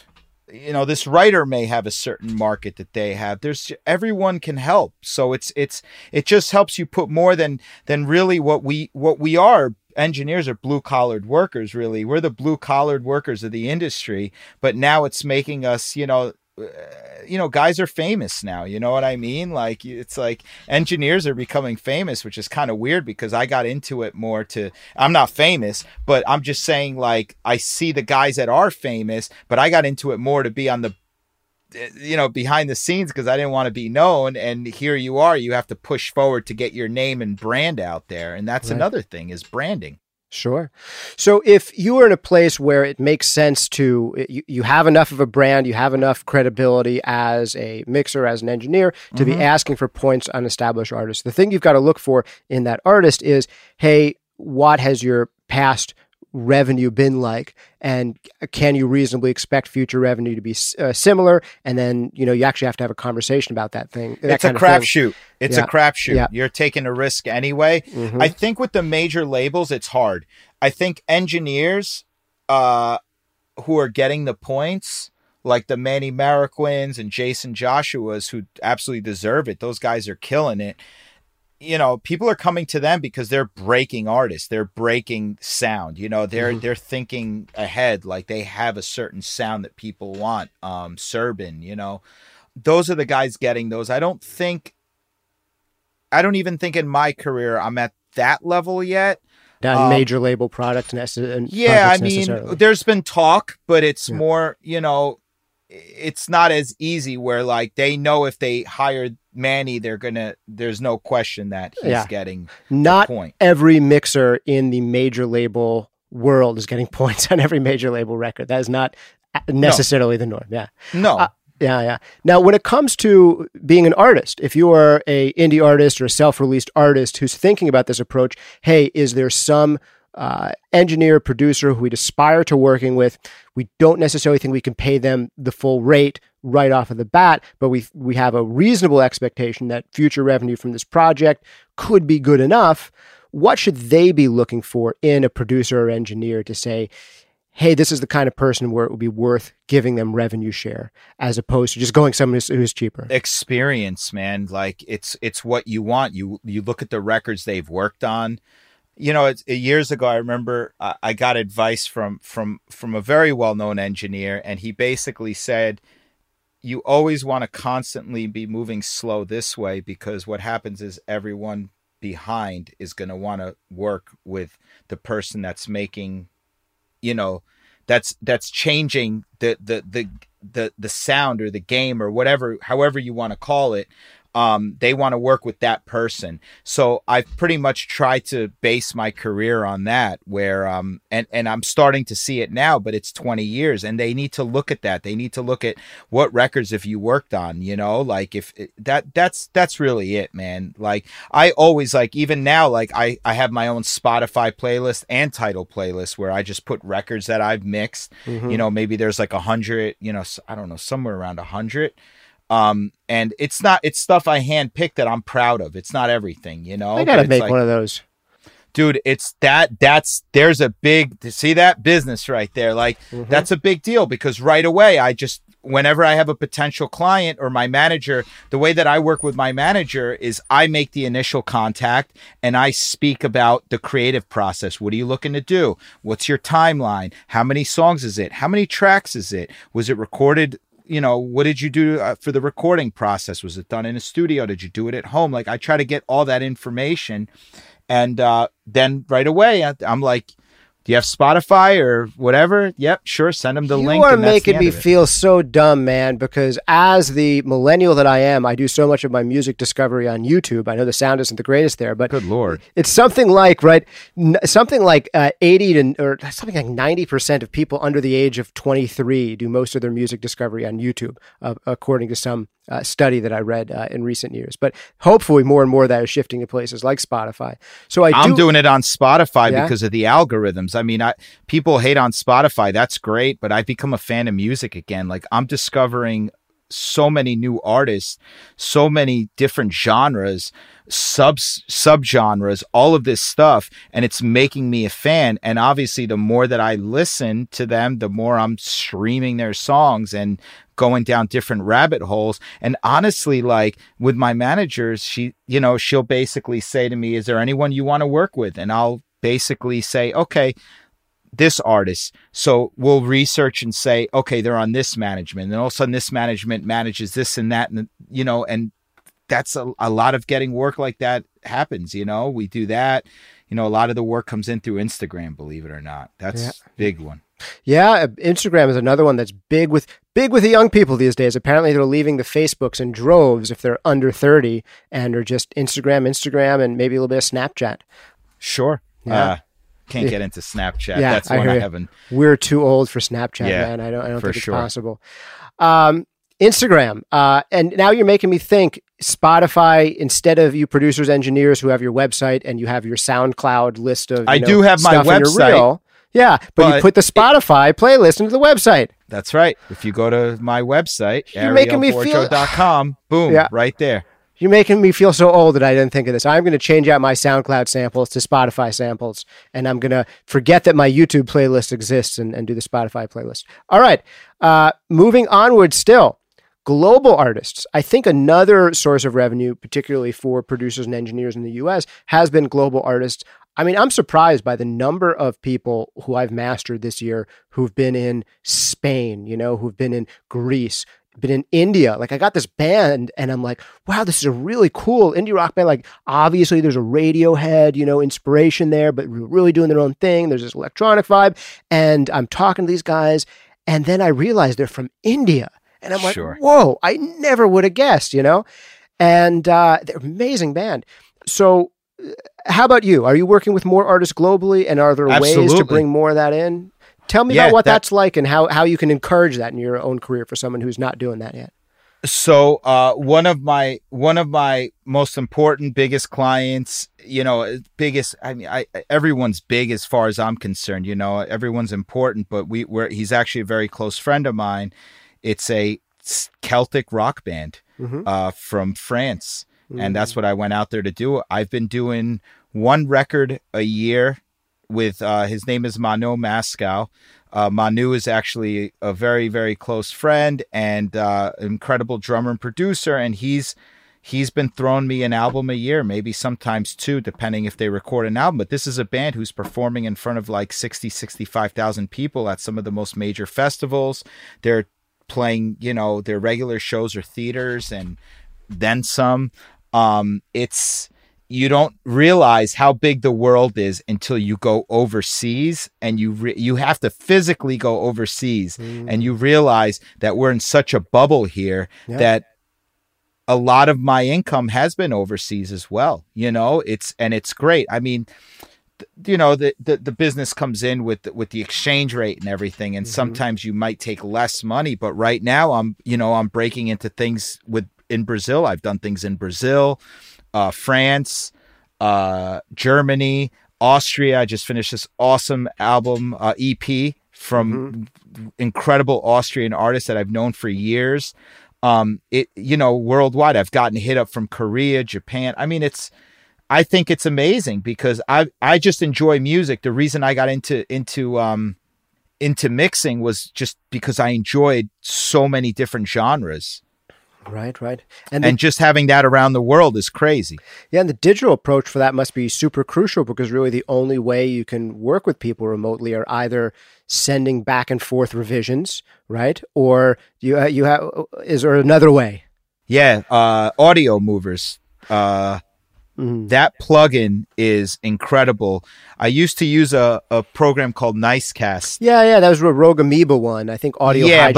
This writer may have a certain market that they have. Everyone can help. So it just helps you put more than really what we are. Engineers are blue collared workers. Really, we're the blue collared workers of the industry. But now it's making us, guys are famous now. You know what I mean? Like, it's like engineers are becoming famous, which is kind of weird because I got into it more I'm not famous, but I'm just saying, like, I see the guys that are famous, but I got into it more to be on the, behind the scenes because I didn't want to be known. And here you have to push forward to get your name and brand out there. And that's another thing is branding. Sure. So if you are in a place where it makes sense to, you have enough of a brand, you have enough credibility as a mixer, as an engineer, to be asking for points on established artists, the thing you've got to look for in that artist is, hey, what has your past revenue been like, and can you reasonably expect future revenue to be similar? And then, you actually have to have a conversation about that thing. It's a crapshoot. It's a crapshoot. Yeah. You're taking a risk anyway. I think with the major labels, it's hard. I think engineers who are getting the points, like the Manny Marroquins and Jason Joshuas, who absolutely deserve it. Those guys are killing it. People are coming to them because they're breaking artists. They're breaking sound. They're thinking ahead, like they have a certain sound that people want. Serban, those are the guys getting those. I don't even think in my career I'm at that level yet. Not major label product necessarily. There's been talk, but it's more, it's not as easy where like they know if they hired Manny, there's no question that he's getting not the point. Every mixer in the major label world is getting points on every major label record. That is not necessarily the norm. Yeah. No. Yeah. Now, when it comes to being an artist, if you are a indie artist or a self-released artist who's thinking about this approach, hey, is there some engineer, producer who we'd aspire to working with? We don't necessarily think we can pay them the full rate right off of the bat, but we have a reasonable expectation that future revenue from this project could be good enough. What should they be looking for in a producer or engineer to say, hey, this is the kind of person where it would be worth giving them revenue share, as opposed to just going someone who's cheaper? Experience, man. Like it's what you want. You look at the records they've worked on. Years ago, I remember I got advice from a very well-known engineer, and he basically said, you always want to constantly be moving slow this way, because what happens is everyone behind is going to want to work with the person that's making, that's changing the sound or the game or whatever, however you want to call it. They want to work with that person. So I've pretty much tried to base my career on that, where, and I'm starting to see it now, but it's 20 years and they need to look at that. They need to look at what records have you worked on, like if that's really it, man. Like I always, like, even now, like I have my own Spotify playlist and Tidal playlist where I just put records that I've mixed, maybe there's like 100, I don't know, somewhere around 100. And it's stuff I handpicked that I'm proud of. It's not everything, I gotta make one of those. Dude, there's a big, see that business right there. Like that's a big deal, because right away, whenever I have a potential client or my manager, the way that I work with my manager is I make the initial contact and I speak about the creative process. What are you looking to do? What's your timeline? How many songs is it? How many tracks is it? Was it recorded? What did you do for the recording process? Was it done in a studio? Did you do it at home? Like I try to get all that information. And then right away, I'm like, do you have Spotify or whatever? Yep, sure. Send them the link. You are making me feel so dumb, man, because as the millennial that I am, I do so much of my music discovery on YouTube. I know the sound isn't the greatest there, but good Lord, it's something like, right, something like 80 to, or something like 90% of people under the age of 23 do most of their music discovery on YouTube, according to some study that I read in recent years. But hopefully more and more of that is shifting to places like Spotify. So I'm doing it on Spotify because of the algorithms. I mean, people hate on Spotify. That's great, but I've become a fan of music again. Like I'm discovering so many new artists, so many different genres, subgenres, all of this stuff, and it's making me a fan. And obviously, the more that I listen to them, the more I'm streaming their songs and going down different rabbit holes. And honestly, like with my managers, she'll basically say to me, is there anyone you want to work with? And I'll basically say, okay, this artist. So we'll research and say, okay, they're on this management. And all of a sudden this management manages this and that. And, and that's a lot of getting work like that happens. We do that. A lot of the work comes in through Instagram, believe it or not. That's a big one. Yeah, Instagram is another one that's big with the young people these days. Apparently, they're leaving the Facebooks in droves if they're under 30 and are just Instagram, and maybe a little bit of Snapchat. Sure. Yeah. can't get into Snapchat. Yeah, That's one I haven't. We're too old for Snapchat, man. I don't think it's possible. Instagram. And now you're making me think Spotify, instead of you producers, engineers who have your website and you have your SoundCloud list of, I do have my website. Yeah, but you put the Spotify playlist into the website. That's right. If you go to my website, you're making me feel boom, right there. You're making me feel so old that I didn't think of this. I'm going to change out my SoundCloud samples to Spotify samples, and I'm going to forget that my YouTube playlist exists and do the Spotify playlist. All right. Moving onward still. Global artists. I think another source of revenue, particularly for producers and engineers in the US, has been global artists. I mean, I'm surprised by the number of people who I've mastered this year who've been in Spain, who've been in Greece, been in India. Like, I got this band and I'm like, wow, this is a really cool indie rock band. Like, obviously there's a Radiohead, inspiration there, but really doing their own thing. There's this electronic vibe. And I'm talking to these guys, and then I realized they're from India. And I'm like, whoa, I never would have guessed, And they're an amazing band. So how about you? Are you working with more artists globally? And are there ways to bring more of that in? Tell me about what that's like and how you can encourage that in your own career for someone who's not doing that yet. So one of my most important, biggest clients, everyone's big as far as I'm concerned, everyone's important, but he's actually a very close friend of mine. It's a Celtic rock band from France. And that's what I went out there to do. I've been doing one record a year with, his name is Manu Mascow. Manu is actually a very, very close friend and incredible drummer and producer. And he's been throwing me an album a year, maybe sometimes two, depending if they record an album. But this is a band who's performing in front of like 65,000 people at some of the most major festivals. They're playing, their regular shows or theaters and then some. You don't realize how big the world is until you go overseas, and you have to physically go overseas and you realize that we're in such a bubble here that a lot of my income has been overseas as well. It's great. I mean, the business comes in with the exchange rate and everything, and sometimes you might take less money. But right now, I'm breaking into things in Brazil. I've done things in Brazil, France, Germany, Austria. I just finished this awesome album EP from incredible Austrian artists that I've known for years. Worldwide, I've gotten hit up from Korea, Japan. I mean, I think it's amazing because I just enjoy music. The reason I got into mixing was just because I enjoyed so many different genres. Right. And just having that around the world is crazy. Yeah, and the digital approach for that must be super crucial because really the only way you can work with people remotely are either sending back and forth revisions, right? Or is there another way? Yeah, Audio Movers. That plugin is incredible. I used to use a program called Nicecast. Yeah, that was a Rogue Amoeba one. I think Audio Hijack.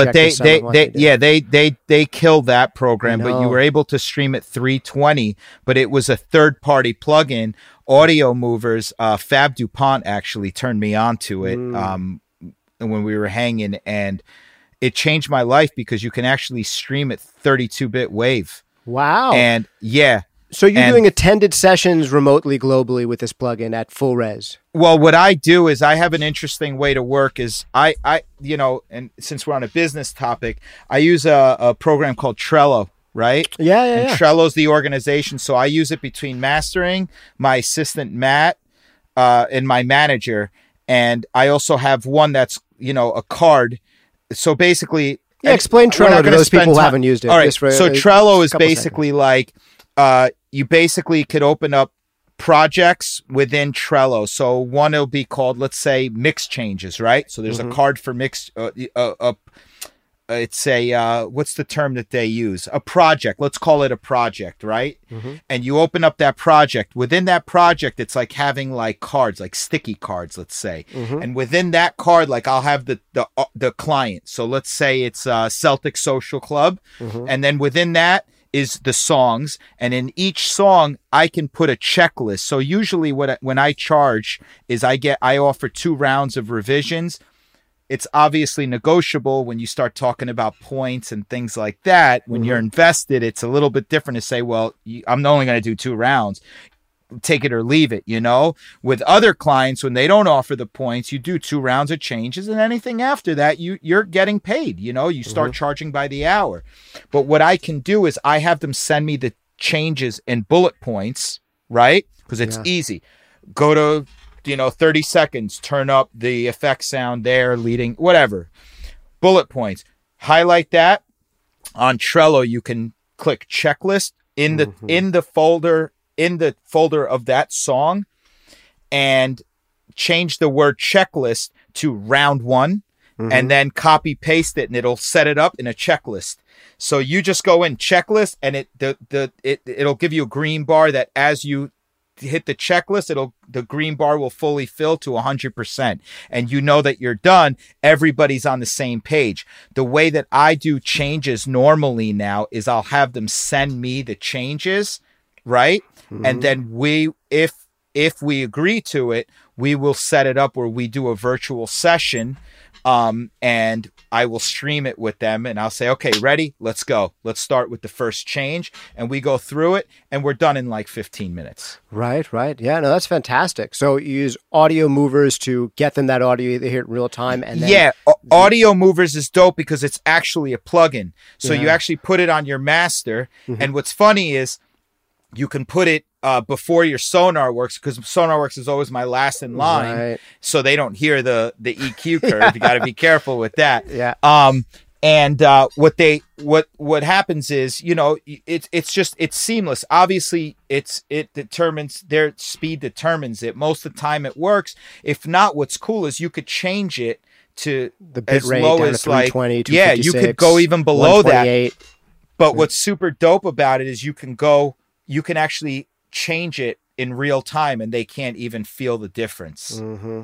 But they killed that program. But you were able to stream at 320. But it was a third-party plugin. Audio Movers. Fab DuPont actually turned me on to it when we were hanging, and it changed my life because you can actually stream at 32-bit wave. Wow. And yeah. So you're doing attended sessions remotely globally with this plugin at full res? Well, what I do is I have an interesting way to work is I and since we're on a business topic, I use a program called Trello, right? Yeah. Trello's the organization. So I use it between mastering, my assistant, Matt, and my manager. And I also have one that's, a card. So basically... Yeah, explain Trello to those people who haven't used it. All right, so Trello is basically like... you basically could open up projects within Trello. So one will be called, let's say, mix changes, right? So there's a card for mix. It's a, what's the term that they use? A project. Let's call it a project, right? And you open up that project. Within that project, it's like having like cards, like sticky cards, let's say. And within that card, like I'll have the client. So let's say it's Celtic Social Club. And then within that, is the songs, and in each song I can put a checklist. So usually when I charge is I offer 2 rounds of revisions. It's obviously negotiable when you start talking about points and things like that. When you're invested, it's a little bit different to say, well, I'm only going to do 2 rounds. Take it or leave it, With other clients, when they don't offer the points, you do 2 rounds of changes, and anything after that, you're getting paid. You start charging by the hour. But what I can do is I have them send me the changes in bullet points, right? Because it's easy. Go to 30 seconds, turn up the effect sound there, leading, whatever. Bullet points. Highlight that. On Trello, you can click checklist in the folder of that song, and change the word checklist to round 1, and then copy paste it, and it'll set it up in a checklist. So you just go in checklist, and it'll give you a green bar that as you hit the checklist, the green bar will fully fill to 100%, and that you're done. Everybody's on the same page. The way that I do changes normally now is I'll have them send me the changes, right? And then if we agree to it, we will set it up where we do a virtual session, and I will stream it with them, and I'll say, okay, ready? Let's go. Let's start with the first change, and we go through it, and we're done in like 15 minutes. Right. Yeah, no, that's fantastic. So you use Audio Movers to get them that audio they hear in real time, and then Audio Movers is dope because it's actually a plugin. So you actually put it on your master, and what's funny is you can put it before your SonarWorks, because SonarWorks is always my last in line, so they don't hear the EQ curve. You got to be careful with that. Yeah. And what happens is, it's seamless. Obviously, their speed determines it. Most of the time, it works. If not, what's cool is you could change it to the bit rate low down as to 320, 256, you could go even below that. But Yeah. what's super dope about it is you can actually change it in real time, and they can't even feel the difference.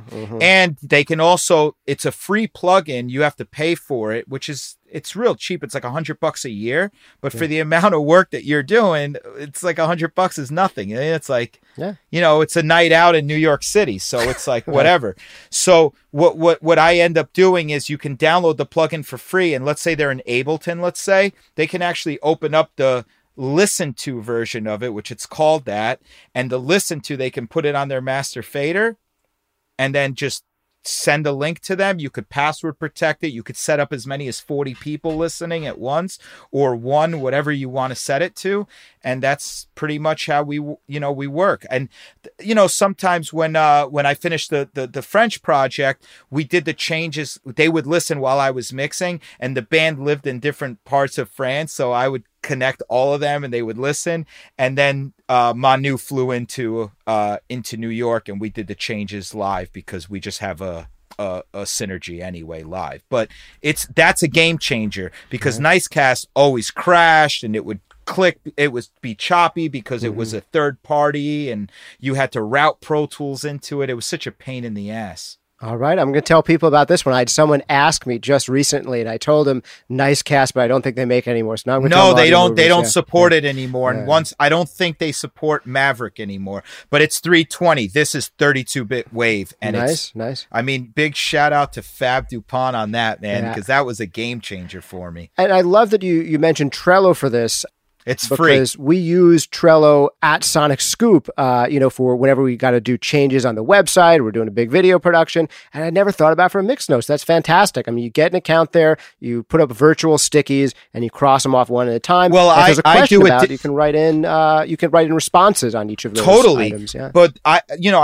And they can also, it's a free plugin. You have to pay for it, it's real cheap. It's like $100 a year, but for the amount of work that you're doing, it's like $100 is nothing. It's like, it's a night out in New York City. So it's like, whatever. So what I end up doing is you can download the plugin for free. And let's say they're in Ableton, they can actually open up the listen to version of it, which it's called that, and the listen to, they can put it on their master fader and then just send a link to them. You could password protect it. You could set up as many as 40 people listening at once, or one, whatever you want to set it to. And that's pretty much how we work. And, sometimes when I finished the French project, we did the changes. They would listen while I was mixing, and the band lived in different parts of France. So I would connect all of them and they would listen. And then Manu flew into New York, and we did the changes live because we just have a synergy anyway live. But that's a game changer, because Nicecast always crashed, and it would click, it would be choppy because it was a third party, and you had to route Pro Tools into it. It was such a pain in the ass. All right, I'm going to tell people about this one. I had someone ask me just recently, and I told them Nicecast, but I don't think they make it anymore. So now I'm going to tell them they don't support it anymore. And once, I don't think they support Maverick anymore. But it's 320. This is 32-bit wave, and nice. I mean, big shout out to Fab Dupont on that, man, because that was a game changer for me. And I love that you mentioned Trello for this. It's free. Because we use Trello at Sonic Scoop, for whenever we got to do changes on the website, we're doing a big video production, and I never thought about for Mix Notes. That's fantastic. I mean, you get an account there, you put up virtual stickies, and you cross them off one at a time. Well, if there's a question about, you can write in responses on each of those items. Yeah. But I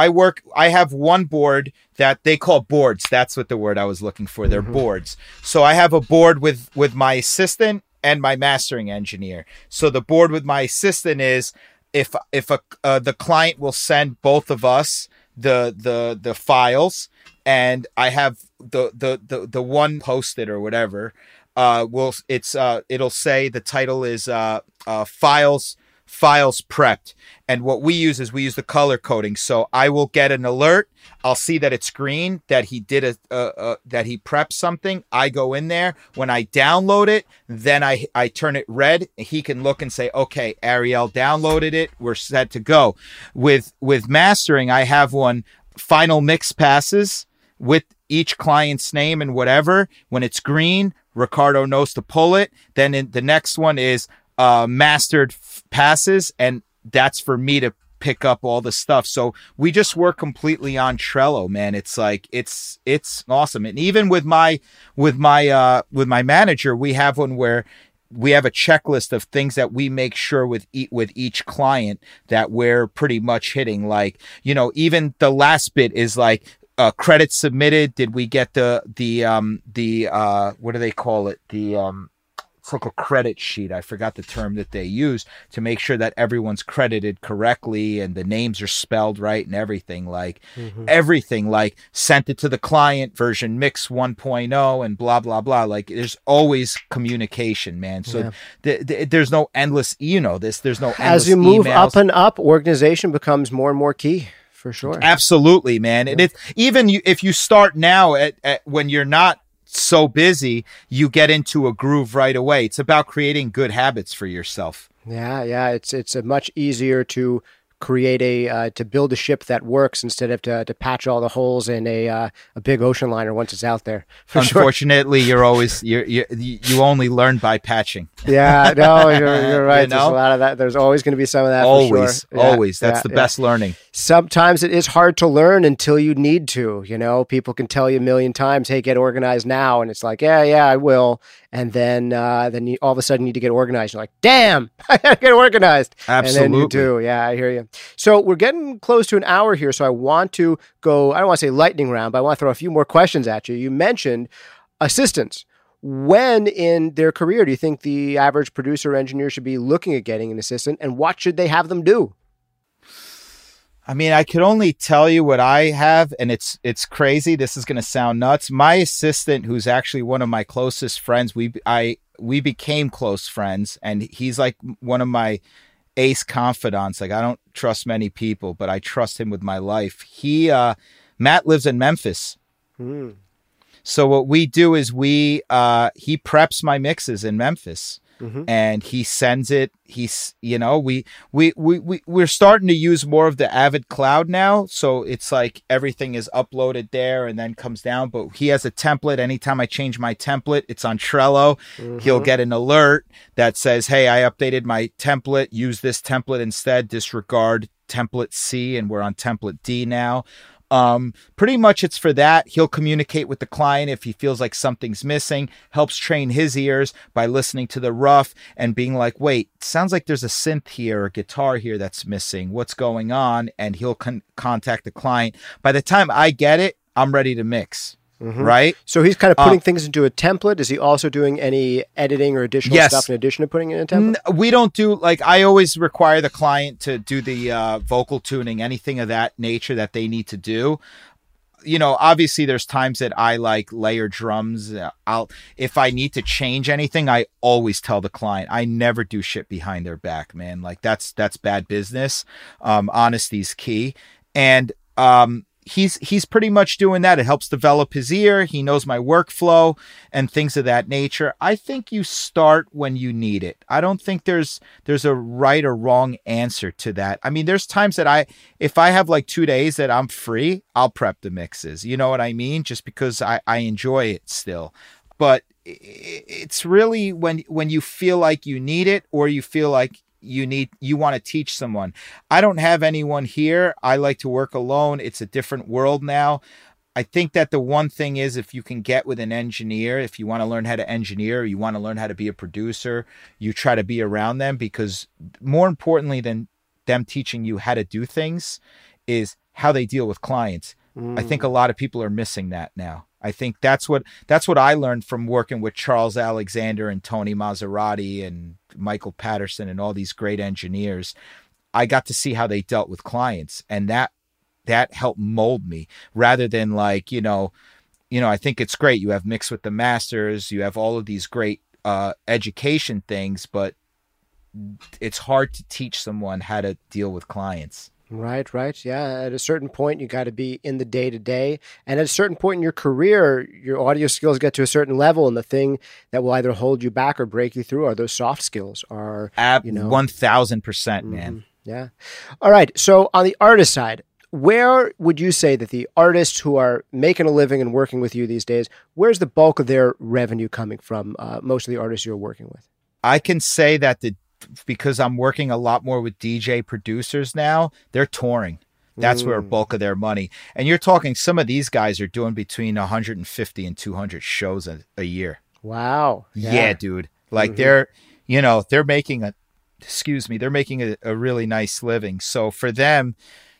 have one board that they call boards. That's what the word I was looking for. They're boards. So I have a board with my assistant and my mastering engineer. So the board with my assistant is if the client will send both of us the files, and I have the one posted or whatever. It'll say the title is files files prepped. And what we use is we use the color coding. So I will get an alert. I'll see that it's green, that he did that he prepped something. I go in there. When I download it, then I turn it red. He can look and say, okay, Ariel downloaded it. We're set to go. With mastering, I have one, final mix passes with each client's name and whatever. When it's green, Ricardo knows to pull it. Then the next one is mastered passes, and that's for me to pick up all the stuff. So we just work completely on Trello, man. It's like it's awesome. And even with my manager, we have one where we have a checklist of things that we make sure with each client that we're pretty much hitting. Like, even the last bit is like credit submitted. Did we get the what do they call it? It's like a credit sheet. I forgot the term that they use to make sure that everyone's credited correctly and the names are spelled right and everything. Like everything, like sent it to the client, version mix 1.0 and blah, blah, blah. Like there's always communication, man. So there's no endless, there's no endless as you move emails. Up and up, organization becomes more and more key. For sure. Absolutely, man. And if you start now at when you're not so busy, you get into a groove right away. It's about creating good habits for yourself. Yeah. It's a much easier to create to build a ship that works instead of to patch all the holes in a big ocean liner once it's out there. Unfortunately, you're always you only learn by patching. Yeah, no, you're right. There's a lot of that. There's always going to be some of that. Always, for sure. always. That's the best learning. Sometimes it is hard to learn until you need to. People can tell you a million times, "Hey, get organized now," and it's like, "Yeah, I will." And then you all of a sudden need to get organized. You're like, "Damn, I gotta get organized." Absolutely. And then you do. Yeah, I hear you. So we're getting close to an hour here. So I want to go. I don't want to say lightning round, but I want to throw a few more questions at you. You mentioned assistants. When in their career do you think the average producer or engineer should be looking at getting an assistant, and what should they have them do? I mean, I could only tell you what I have, and it's crazy. This is going to sound nuts. My assistant, who's actually one of my closest friends, we became close friends, and he's like one of my ace confidants. Like, I don't trust many people, but I trust him with my life. Matt lives in Memphis. So what we do is he preps my mixes in Memphis. And he sends it. We're starting to use more of the Avid Cloud now. So it's like everything is uploaded there and then comes down. But he has a template. Anytime I change my template, it's on Trello. He'll get an alert that says, "Hey, I updated my template. Use this template instead. Disregard template C, and we're on template D now." Pretty much it's for that. He'll communicate with the client if he feels like something's missing, helps train his ears by listening to the rough and being like, "Wait, sounds like there's a synth here or guitar here that's missing. What's going on?" And he'll contact the client. By the time I get it, I'm ready to mix. Right? So he's kind of putting things into a template. Is he also doing any editing or additional stuff in addition to putting it in a template? We don't do, I always require the client to do the vocal tuning, anything of that nature that they need to do. Obviously there's times that I layer drums. If I need to change anything, I always tell the client. I never do shit behind their back, man. Like that's bad business. Honesty's key. And, he's pretty much doing that. It helps develop his ear. He knows my workflow and things of that nature. I think you start when you need it. I don't think there's a right or wrong answer to that. I mean, there's times that if I have 2 days that I'm free, I'll prep the mixes. You know what I mean? Just because I enjoy it still. But it's really when you feel like you need it, or you feel like you want to teach someone. I don't have anyone here. I like to work alone. It's a different world now. I think that the one thing is, if you can get with an engineer, if you want to learn how to engineer, you want to learn how to be a producer, you try to be around them, because more importantly than them teaching you how to do things is how they deal with clients. I think a lot of people are missing that now. I think that's what I learned from working with Charles Alexander and Tony Maserati and Michael Patterson and all these great engineers. I got to see how they dealt with clients, and that helped mold me, rather than I think it's great. You have Mix with the Masters, you have all of these great education things, but it's hard to teach someone how to deal with clients. Right. Yeah. At a certain point, you got to be in the day to day. And at a certain point in your career, your audio skills get to a certain level. And the thing that will either hold you back or break you through are those soft skills. 1000%, man. Yeah. All right. So on the artist side, where would you say that the artists who are making a living and working with you these days, where's the bulk of their revenue coming from? Most of the artists you're working with? I can say that because I'm working a lot more with DJ producers now, they're touring. That's where a bulk of their money. And you're talking, some of these guys are doing between 150 and 200 shows a year. Wow. Yeah, dude. Like they're making a really nice living. So for them,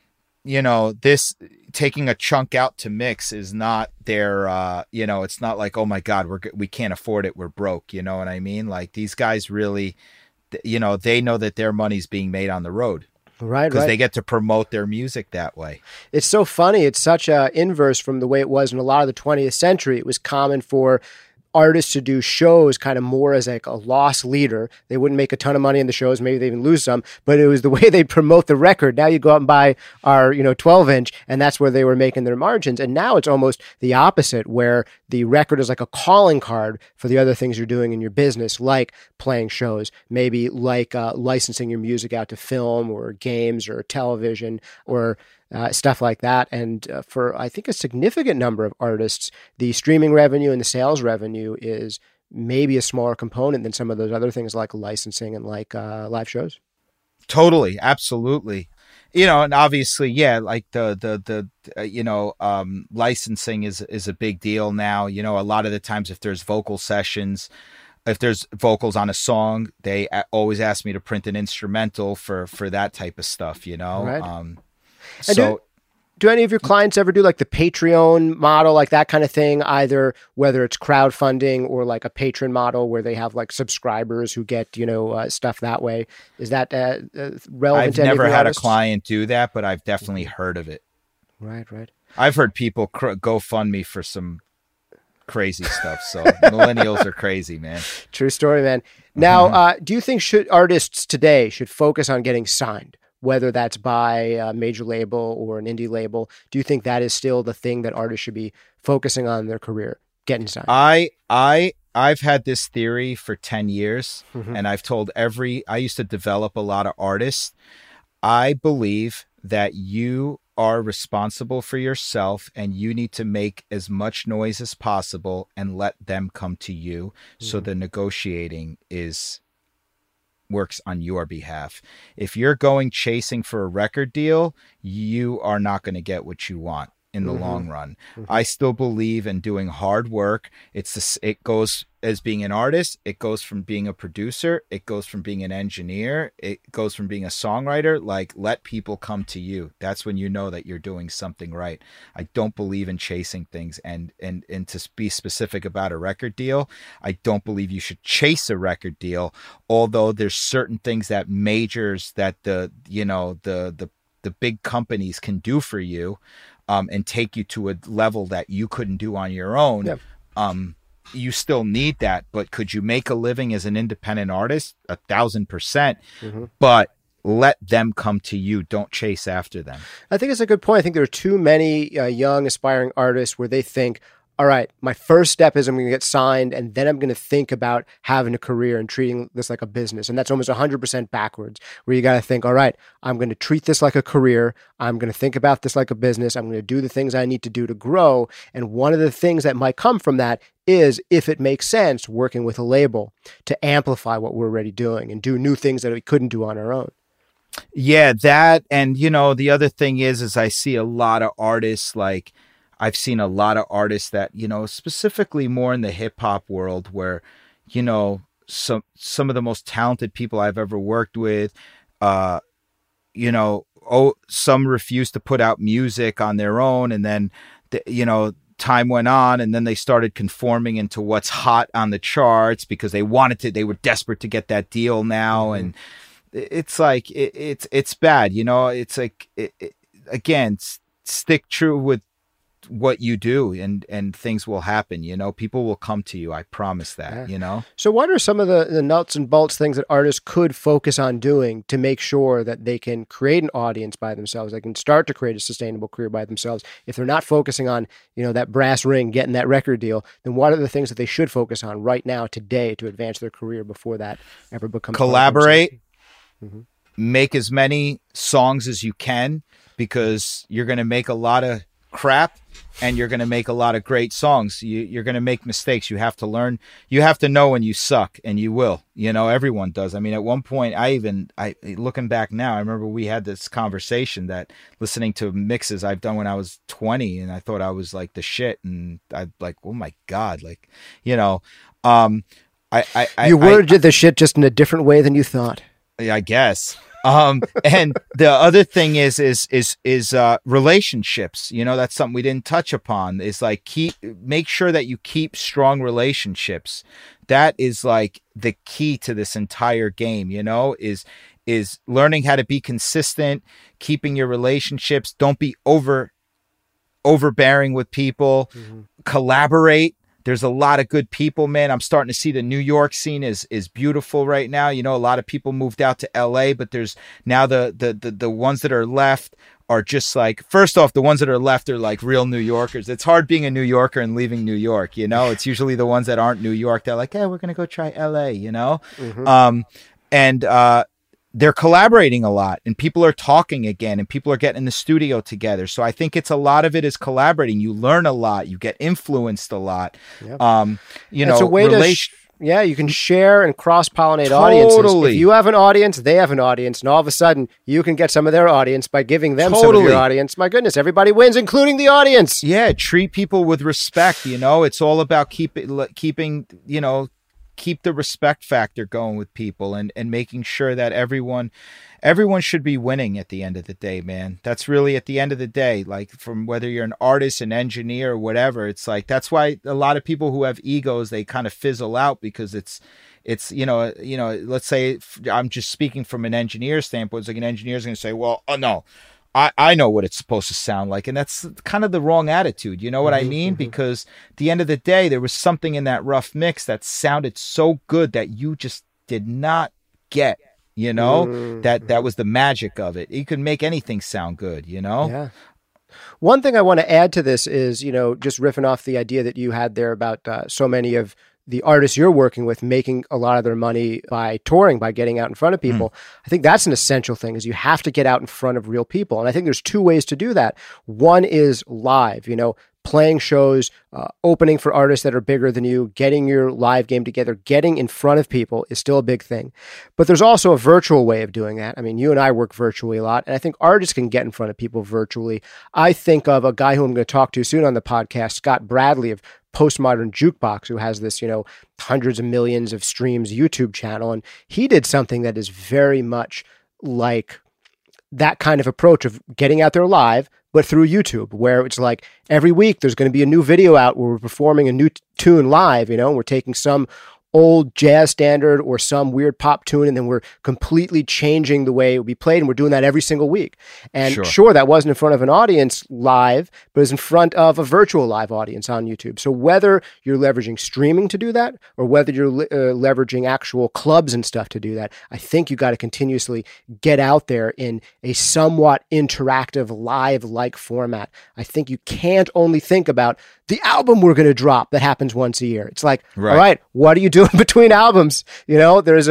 this taking a chunk out to mix is not their, it's not like, oh my God, we can't afford it, we're broke. You know what I mean? Like these guys really, they know that their money's being made on the road. Right. Because they get to promote their music that way. It's so funny. It's such a inverse from the way it was in a lot of the 20th century. It was common for artists to do shows kind of more as like a loss leader. They wouldn't make a ton of money in the shows. Maybe they even lose some, but it was the way they promote the record. Now you go out and buy our, 12-inch, and that's where they were making their margins. And now it's almost the opposite, where the record is like a calling card for the other things you're doing in your business, like playing shows, maybe like licensing your music out to film or games or television or stuff like that. And for, I think, a significant number of artists, the streaming revenue and the sales revenue is maybe a smaller component than some of those other things like licensing and like live shows. Totally. Absolutely. And obviously, yeah, like the licensing is a big deal now. A lot of the times if there's vocal sessions, if there's vocals on a song, they always ask me to print an instrumental for that type of stuff, Right. So do any of your clients ever do like the Patreon model, like that kind of thing, either whether it's crowdfunding or like a patron model where they have like subscribers who get, stuff that way? Is that relevant to any of your I've never had artists? a client do that, but I've definitely heard of it. Right. I've heard people GoFundMe for some crazy stuff. So millennials are crazy, man. True story, man. Now, do you think artists today should focus on getting signed? Whether that's by a major label or an indie label, do you think that is still the thing that artists should be focusing on in their career, getting signed? I've had this theory for 10 years, and I've told I used to develop a lot of artists. I believe that you are responsible for yourself, and you need to make as much noise as possible and let them come to you. So the negotiating works on your behalf. If you're going chasing for a record deal, you are not going to get what you want in the long run. I still believe in doing hard work. It goes as being an artist. It goes from being a producer. It goes from being an engineer. It goes from being a songwriter. Like, let people come to you. That's when you know that you're doing something right. I don't believe in chasing things. And to be specific about a record deal, I don't believe you should chase a record deal. Although there's certain things that majors that the big companies can do for you. And take you to a level that you couldn't do on your own. Yep. You still need that, but could you make a living as an independent artist? 1,000%. But let them come to you. Don't chase after them. I think it's a good point. I think there are too many young aspiring artists where they think, all right, my first step is I'm going to get signed, and then I'm going to think about having a career and treating this like a business. And that's almost 100% backwards, where you got to think, all right, I'm going to treat this like a career. I'm going to think about this like a business. I'm going to do the things I need to do to grow. And one of the things that might come from that is, if it makes sense, working with a label to amplify what we're already doing and do new things that we couldn't do on our own. Yeah, that. And, the other thing is I see a lot of artists, like, I've seen a lot of artists that, specifically more in the hip hop world where, some of the most talented people I've ever worked with, some refused to put out music on their own. And then, time went on, and then they started conforming into what's hot on the charts because they were desperate to get that deal now. And it's like, it's bad. It's like, again, stick true what you do, and things will happen. People will come to you. I promise that. So what are some of the nuts and bolts things that artists could focus on doing to make sure that they can create an audience by themselves? They can start to create a sustainable career by themselves. If they're not focusing on, that brass ring, getting that record deal, then what are the things that they should focus on right now, today, to advance their career before that ever becomes? Collaborate. Make as many songs as you can, because you're going to make a lot of crap and you're going to make a lot of great songs. You're going to make mistakes. You have to learn. You have to know when you suck, and you will. Everyone does. I mean, at one point, I looking back now, I remember we had this conversation that listening to mixes I've done when I was 20, and I thought I was like the shit, and I like, oh my God, like, you worded the shit just in a different way than you thought. I guess. And the other thing is relationships. That's something we didn't touch upon. Is like make sure that you keep strong relationships. That is like the key to this entire game. Is learning how to be consistent, keeping your relationships. Don't be overbearing with people. Collaborate. There's a lot of good people, man. I'm starting to see the New York scene is beautiful right now. A lot of people moved out to LA, but there's now the ones that are left are just like, first off, the ones that are left are like real New Yorkers. It's hard being a New Yorker and leaving New York. It's usually the ones that aren't New York. They're like, hey, we're going to go try LA, they're collaborating a lot, and people are talking again, and people are getting in the studio together. So I think it's a lot of it is collaborating. You learn a lot, you get influenced a lot. Yep. It's a way you can share and cross-pollinate totally. Audiences. If you have an audience, they have an audience, and all of a sudden you can get some of their audience by giving them some of your audience. My goodness, everybody wins, including the audience. Yeah, treat people with respect. It's all about keeping keep the respect factor going with people, and making sure that everyone should be winning at the end of the day, man. That's really at the end of the day, like, from whether you're an artist, an engineer, or whatever. It's like, that's why a lot of people who have egos, they kind of fizzle out, because it's let's say I'm just speaking from an engineer standpoint. It's like an engineer's going to say, well, oh no, I know what it's supposed to sound like. And that's kind of the wrong attitude. You know what I mean? Because at the end of the day, there was something in that rough mix that sounded so good that you just did not get, that was the magic of it. You can make anything sound good, Yeah. One thing I want to add to this is, just riffing off the idea that you had there about so many of the artists you're working with making a lot of their money by touring, by getting out in front of people. I think that's an essential thing, is you have to get out in front of real people. And I think there's two ways to do that. One is live, playing shows, opening for artists that are bigger than you, getting your live game together, getting in front of people is still a big thing. But there's also a virtual way of doing that. I mean, you and I work virtually a lot, and I think artists can get in front of people virtually. I think of a guy who I'm going to talk to soon on the podcast, Scott Bradley of Postmodern Jukebox, who has this, hundreds of millions of streams YouTube channel. And he did something that is very much like that kind of approach of getting out there live, but through YouTube, where it's like every week there's going to be a new video out where we're performing a new tune live, and we're taking some old jazz standard or some weird pop tune, and then we're completely changing the way it would be played, and we're doing that every single week. And sure, that wasn't in front of an audience live, but it was in front of a virtual live audience on YouTube. So whether you're leveraging streaming to do that, or whether you're leveraging actual clubs and stuff to do that, I think you got to continuously get out there in a somewhat interactive live-like format. I think you can't only think about the album we're going to drop that happens once a year. It's like, all right, what are you doing between albums? There's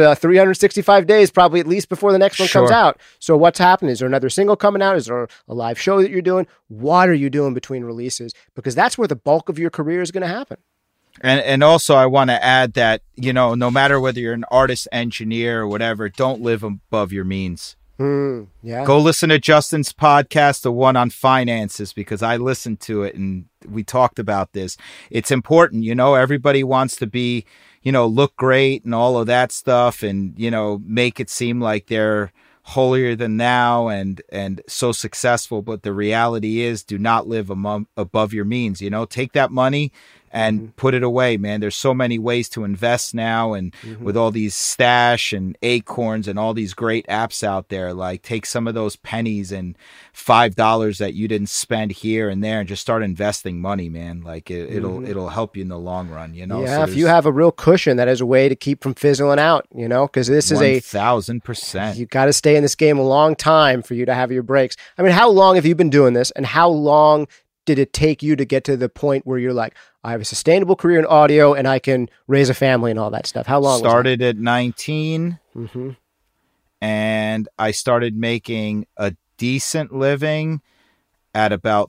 365 days probably at least before the next one comes out. So what's happening? Is there another single coming out? Is there a live show that you're doing? What are you doing between releases? Because that's where the bulk of your career is going to happen. And also I want to add that, no matter whether you're an artist, engineer, or whatever, don't live above your means. Yeah. Go listen to Justin's podcast, the one on finances, because I listened to it and we talked about this. It's important, everybody wants to be, look great and all of that stuff, and, make it seem like they're holier than thou and so successful. But the reality is, do not live above your means. Take that money and put it away, man. There's so many ways to invest now, and with all these Stash and Acorns and all these great apps out there, like take some of those pennies and $5 that you didn't spend here and there and just start investing money, man. Like it'll help you in the long run, you know? Yeah, so if you have a real cushion, that is a way to keep from fizzling out, you know, because this is 1,000%. You got to stay in this game a long time for you to have your breaks. I mean, how long have you been doing this, and how long did it take you to get to the point where you're like, I have a sustainable career in audio and I can raise a family and all that stuff? How long? Started at 19, and I started making a decent living at about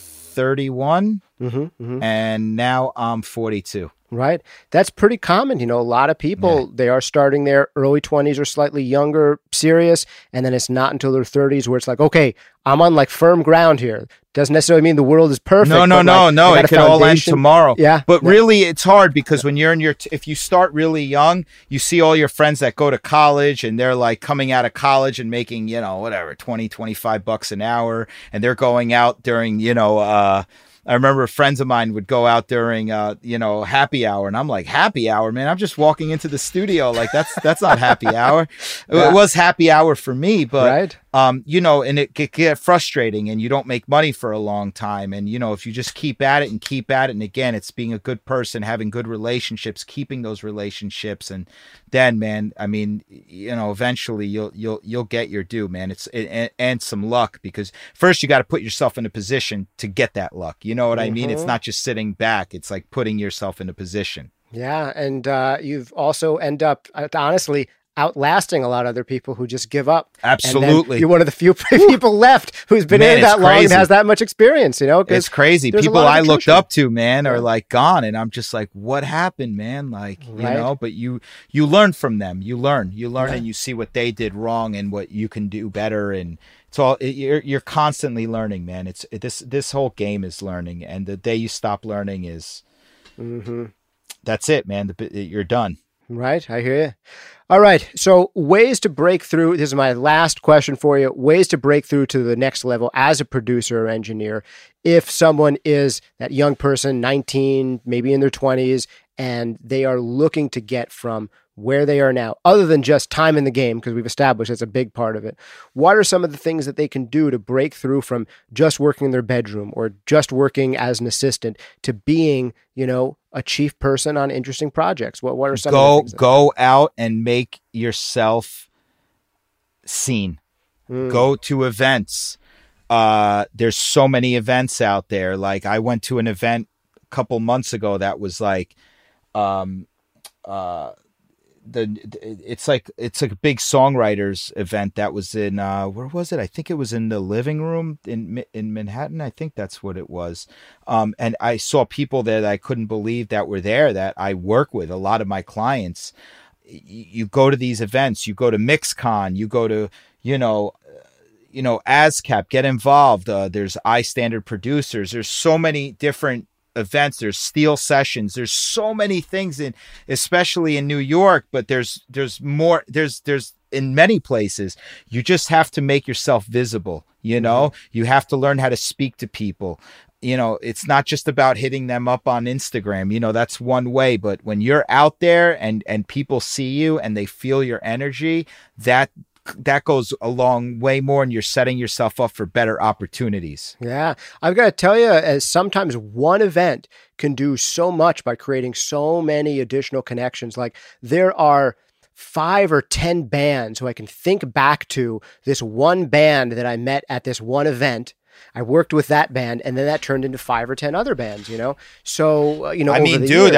31, and now I'm 42. Right. That's pretty common. You know, a lot of people, they are starting their early 20s or slightly younger, serious, and then it's not until their 30s where it's like, okay, I'm on like firm ground here. Doesn't necessarily mean the world is perfect. No. It could all end tomorrow. Yeah. But really, it's hard because when you're in if you start really young, you see all your friends that go to college and they're like coming out of college and making, you know, whatever, 20, 25 bucks an hour. And they're going out during, you know, I remember friends of mine would go out during, you know, happy hour. And I'm like, happy hour, man. I'm just walking into the studio. Like, that's not happy hour. It was happy hour for me, but, you know, and it could get frustrating and you don't make money for a long time. And, you know, if you just keep at it. And again, it's being a good person, having good relationships, keeping those relationships. And then, man, I mean, you know, eventually you'll get your due, man. And some luck, because first you got to put yourself in a position to get that luck. You know what I mean? It's not just sitting back. It's like putting yourself in a position. Yeah. And you've also end up, honestly, outlasting a lot of other people who just give up. Absolutely. You're one of the few people left who's been in that long and has that much experience, you know? It's crazy. People I looked up to, man, are like gone. And I'm just like, what happened, man? Like, you know, but you learn from them. You learn and you see what they did wrong and what you can do better. And it's all, you're constantly learning, man. This whole game is learning. And the day you stop learning is, that's it, man. You're done. Right. I hear you. All right. So ways to break through. This is my last question for you. Ways to break through to the next level as a producer or engineer. If someone is that young person, 19, maybe in their 20s, and they are looking to get from where they are now, other than just time in the game, because we've established that's a big part of it. What are some of the things that they can do to break through from just working in their bedroom or just working as an assistant to being, you know, a chief person on interesting projects? What are some of the things? Go out and make yourself seen. Go to events. There's so many events out there. Like I went to an event a couple months ago that was like, it's like a big songwriters event that was in where was it? I think it was in the living room in Manhattan. I think that's what it was. And I saw people there that I couldn't believe that were there that I work with. A lot of my clients. You go to these events. You go to MixCon. You go to ASCAP. Get involved. There's iStandard producers. There's so many different events. There's steel sessions. There's so many things especially in New York, but there's more, there's in many places. You just have to make yourself visible. You know, you have to learn how to speak to people. You know, it's not just about hitting them up on Instagram. You know, that's one way, but when you're out there and people see you and they feel your energy, that goes a long way more, and you're setting yourself up for better opportunities. Yeah. I've got to tell you, as sometimes one event can do so much by creating so many additional connections. Like there are 5 or 10 bands who I can think back to this one band that I met at this one event. I worked with that band, and then that turned into 5 or 10 other bands, you know? So, you know, I mean, dude,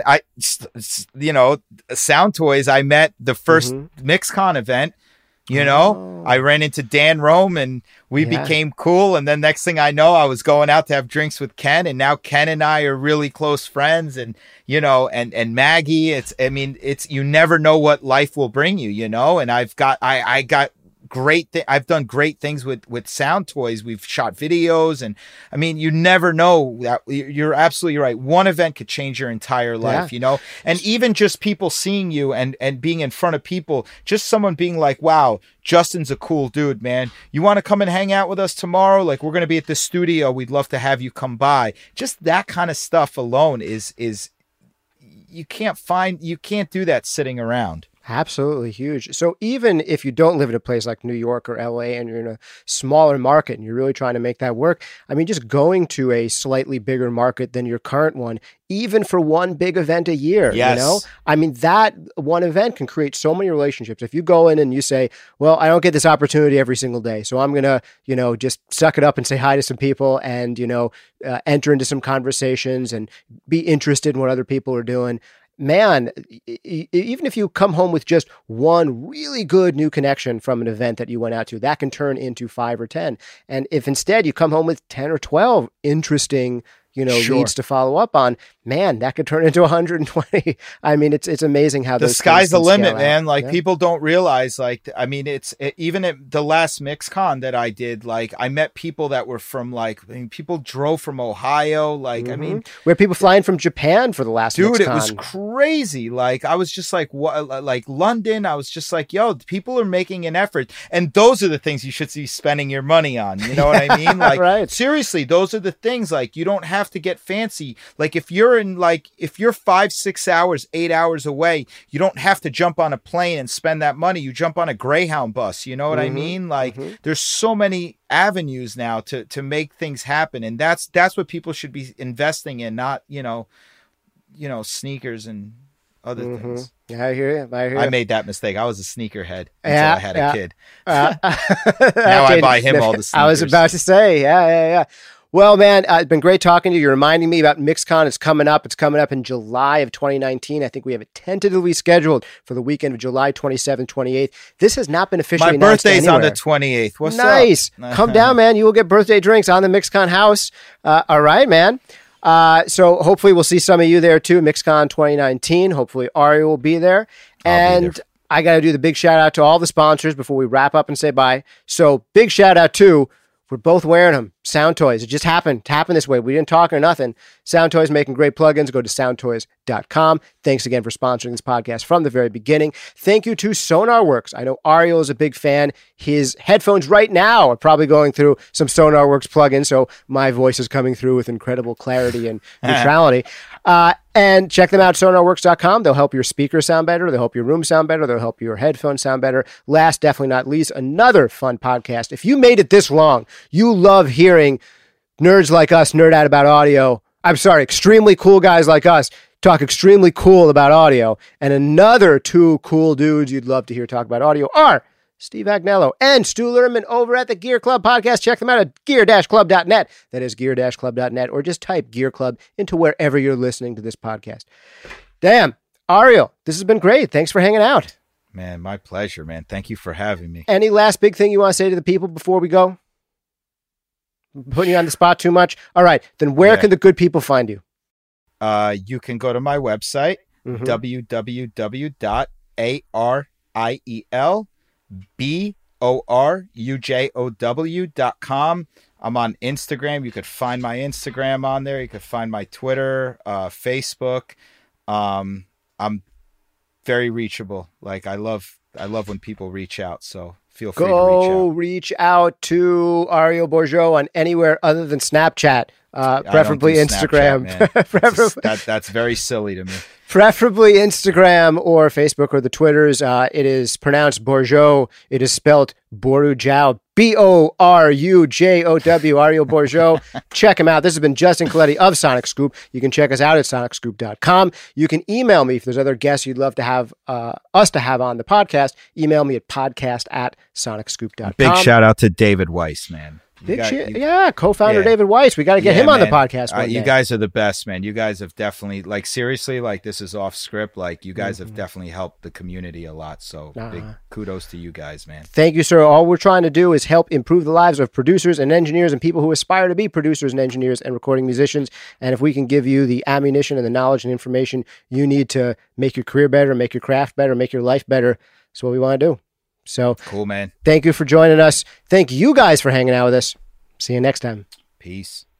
Sound Toys, I met the first MixCon event. You know, I ran into Dan Rome and we became cool. And then next thing I know, I was going out to have drinks with Ken. And now Ken and I are really close friends. And, you know, and Maggie, you never know what life will bring you, you know, and I got I've done great things with Sound Toys. We've shot videos, and I mean, you never know. That you're absolutely right. One event could change your entire life, you know? And even just people seeing you and being in front of people, just someone being like, wow, Justin's a cool dude, man. You want to come and hang out with us tomorrow? Like, we're going to be at the studio. We'd love to have you come by. Just that kind of stuff alone is you can't do that sitting around. Absolutely huge. So even if you don't live in a place like New York or LA and you're in a smaller market and you're really trying to make that work, I mean, just going to a slightly bigger market than your current one, even for one big event a year, you know, I mean, that one event can create so many relationships. If you go in and you say, well, I don't get this opportunity every single day, so I'm going to, you know, just suck it up and say hi to some people and, you know, enter into some conversations and be interested in what other people are doing. Man, even if you come home with just one really good new connection from an event that you went out to, that can turn into 5 or 10. And if instead you come home with 10 or 12 interesting, you know, leads to follow up on, man, that could turn into 120. I mean, it's amazing how the sky's the limit, man. Like, people don't realize, like, I mean, even at the last MixCon that I did, like, I met people that were from, like, I mean, people drove from Ohio. Like, I mean, we had people flying from Japan for the last dude, MixCon. It was crazy. Like, I was just like, what, like London, I was just like, yo, people are making an effort. And those are the things you should be spending your money on. You know what I mean? Like, seriously, those are the things, like, you don't have to get fancy. Like, if you're 5, 6 hours, 8 hours away, you don't have to jump on a plane and spend that money. You jump on a Greyhound bus. You know what I mean? Like, there's so many avenues now to make things happen. And that's what people should be investing in, not, you know, sneakers and other things. Yeah, I hear you. I made that mistake. I was a sneakerhead until I had a kid. Now I buy him all the sneakers. I was about to say, yeah. Well, man, it's been great talking to you. You're reminding me about MixCon. It's coming up. It's coming up in July of 2019. I think we have it tentatively scheduled for the weekend of July 27th, 28th. This has not been officially announced anywhere. My birthday's on the 28th. What's up? Nice. Come down, man. You will get birthday drinks on the MixCon house. All right, man. So hopefully we'll see some of you there too. MixCon 2019. Hopefully Ari will be there. And I got to do the big shout out to all the sponsors before we wrap up and say bye. So big shout out to, we're both wearing them, Sound Toys. It just happened. It happened this way. We didn't talk or nothing. Sound Toys making great plugins. Go to soundtoys.com. Thanks again for sponsoring this podcast from the very beginning. Thank you to SonarWorks. I know Ariel is a big fan. His headphones right now are probably going through some SonarWorks plugins, so my voice is coming through with incredible clarity and neutrality. And check them out, sonarworks.com. They'll help your speakers sound better. They'll help your room sound better. They'll help your headphones sound better. Last, definitely not least, another fun podcast. If you made it this long, you love hearing nerds like us nerd out about audio. I'm sorry, extremely cool guys like us talk extremely cool about audio. And another two cool dudes you'd love to hear talk about audio are Steve Agnello and Stu Lerman over at the Gear Club Podcast. Check them out at gear-club.net. That is gear-club.net, or just type Gear Club into wherever you're listening to this podcast. Damn, Ariel, this has been great. Thanks for hanging out. Man, my pleasure, man. Thank you for having me. Any last big thing you want to say to the people before we go? Putting you on the spot too much? All right, then where can the good people find you? You can go to my website, www.arielborujow.com. I'm on Instagram. You could find my Instagram on there. You could find my Twitter, Facebook. I'm very reachable. Like, I love when people reach out. So feel free to reach out to Ariel Bourgeau on anywhere other than Snapchat. Preferably Instagram. Snapchat, that's very silly to me. Preferably Instagram or Facebook or the Twitters. It is pronounced Bourgeau. It is spelled Borujow. Borujow. Ariel Bourgeau. Check him out. This has been Justin Coletti of Sonic Scoop. You can check us out at sonicscoop.com. You can email me if there's other guests you'd love to have us to have on the podcast. Email me at podcast@sonicscoop.com. Big shout out to David Weiss, man. Co-founder David Weiss. We got to get him on the podcast one day. You guys are the best, man. You guys have definitely, like, seriously, like, this is off script. Like, you guys have definitely helped the community a lot. So big kudos to you guys, man. Thank you, sir. All we're trying to do is help improve the lives of producers and engineers and people who aspire to be producers and engineers and recording musicians. And if we can give you the ammunition and the knowledge and information you need to make your career better, make your craft better, make your life better, that's what we want to do. So cool, man. Thank you for joining us. Thank you guys for hanging out with us. See you next time. Peace.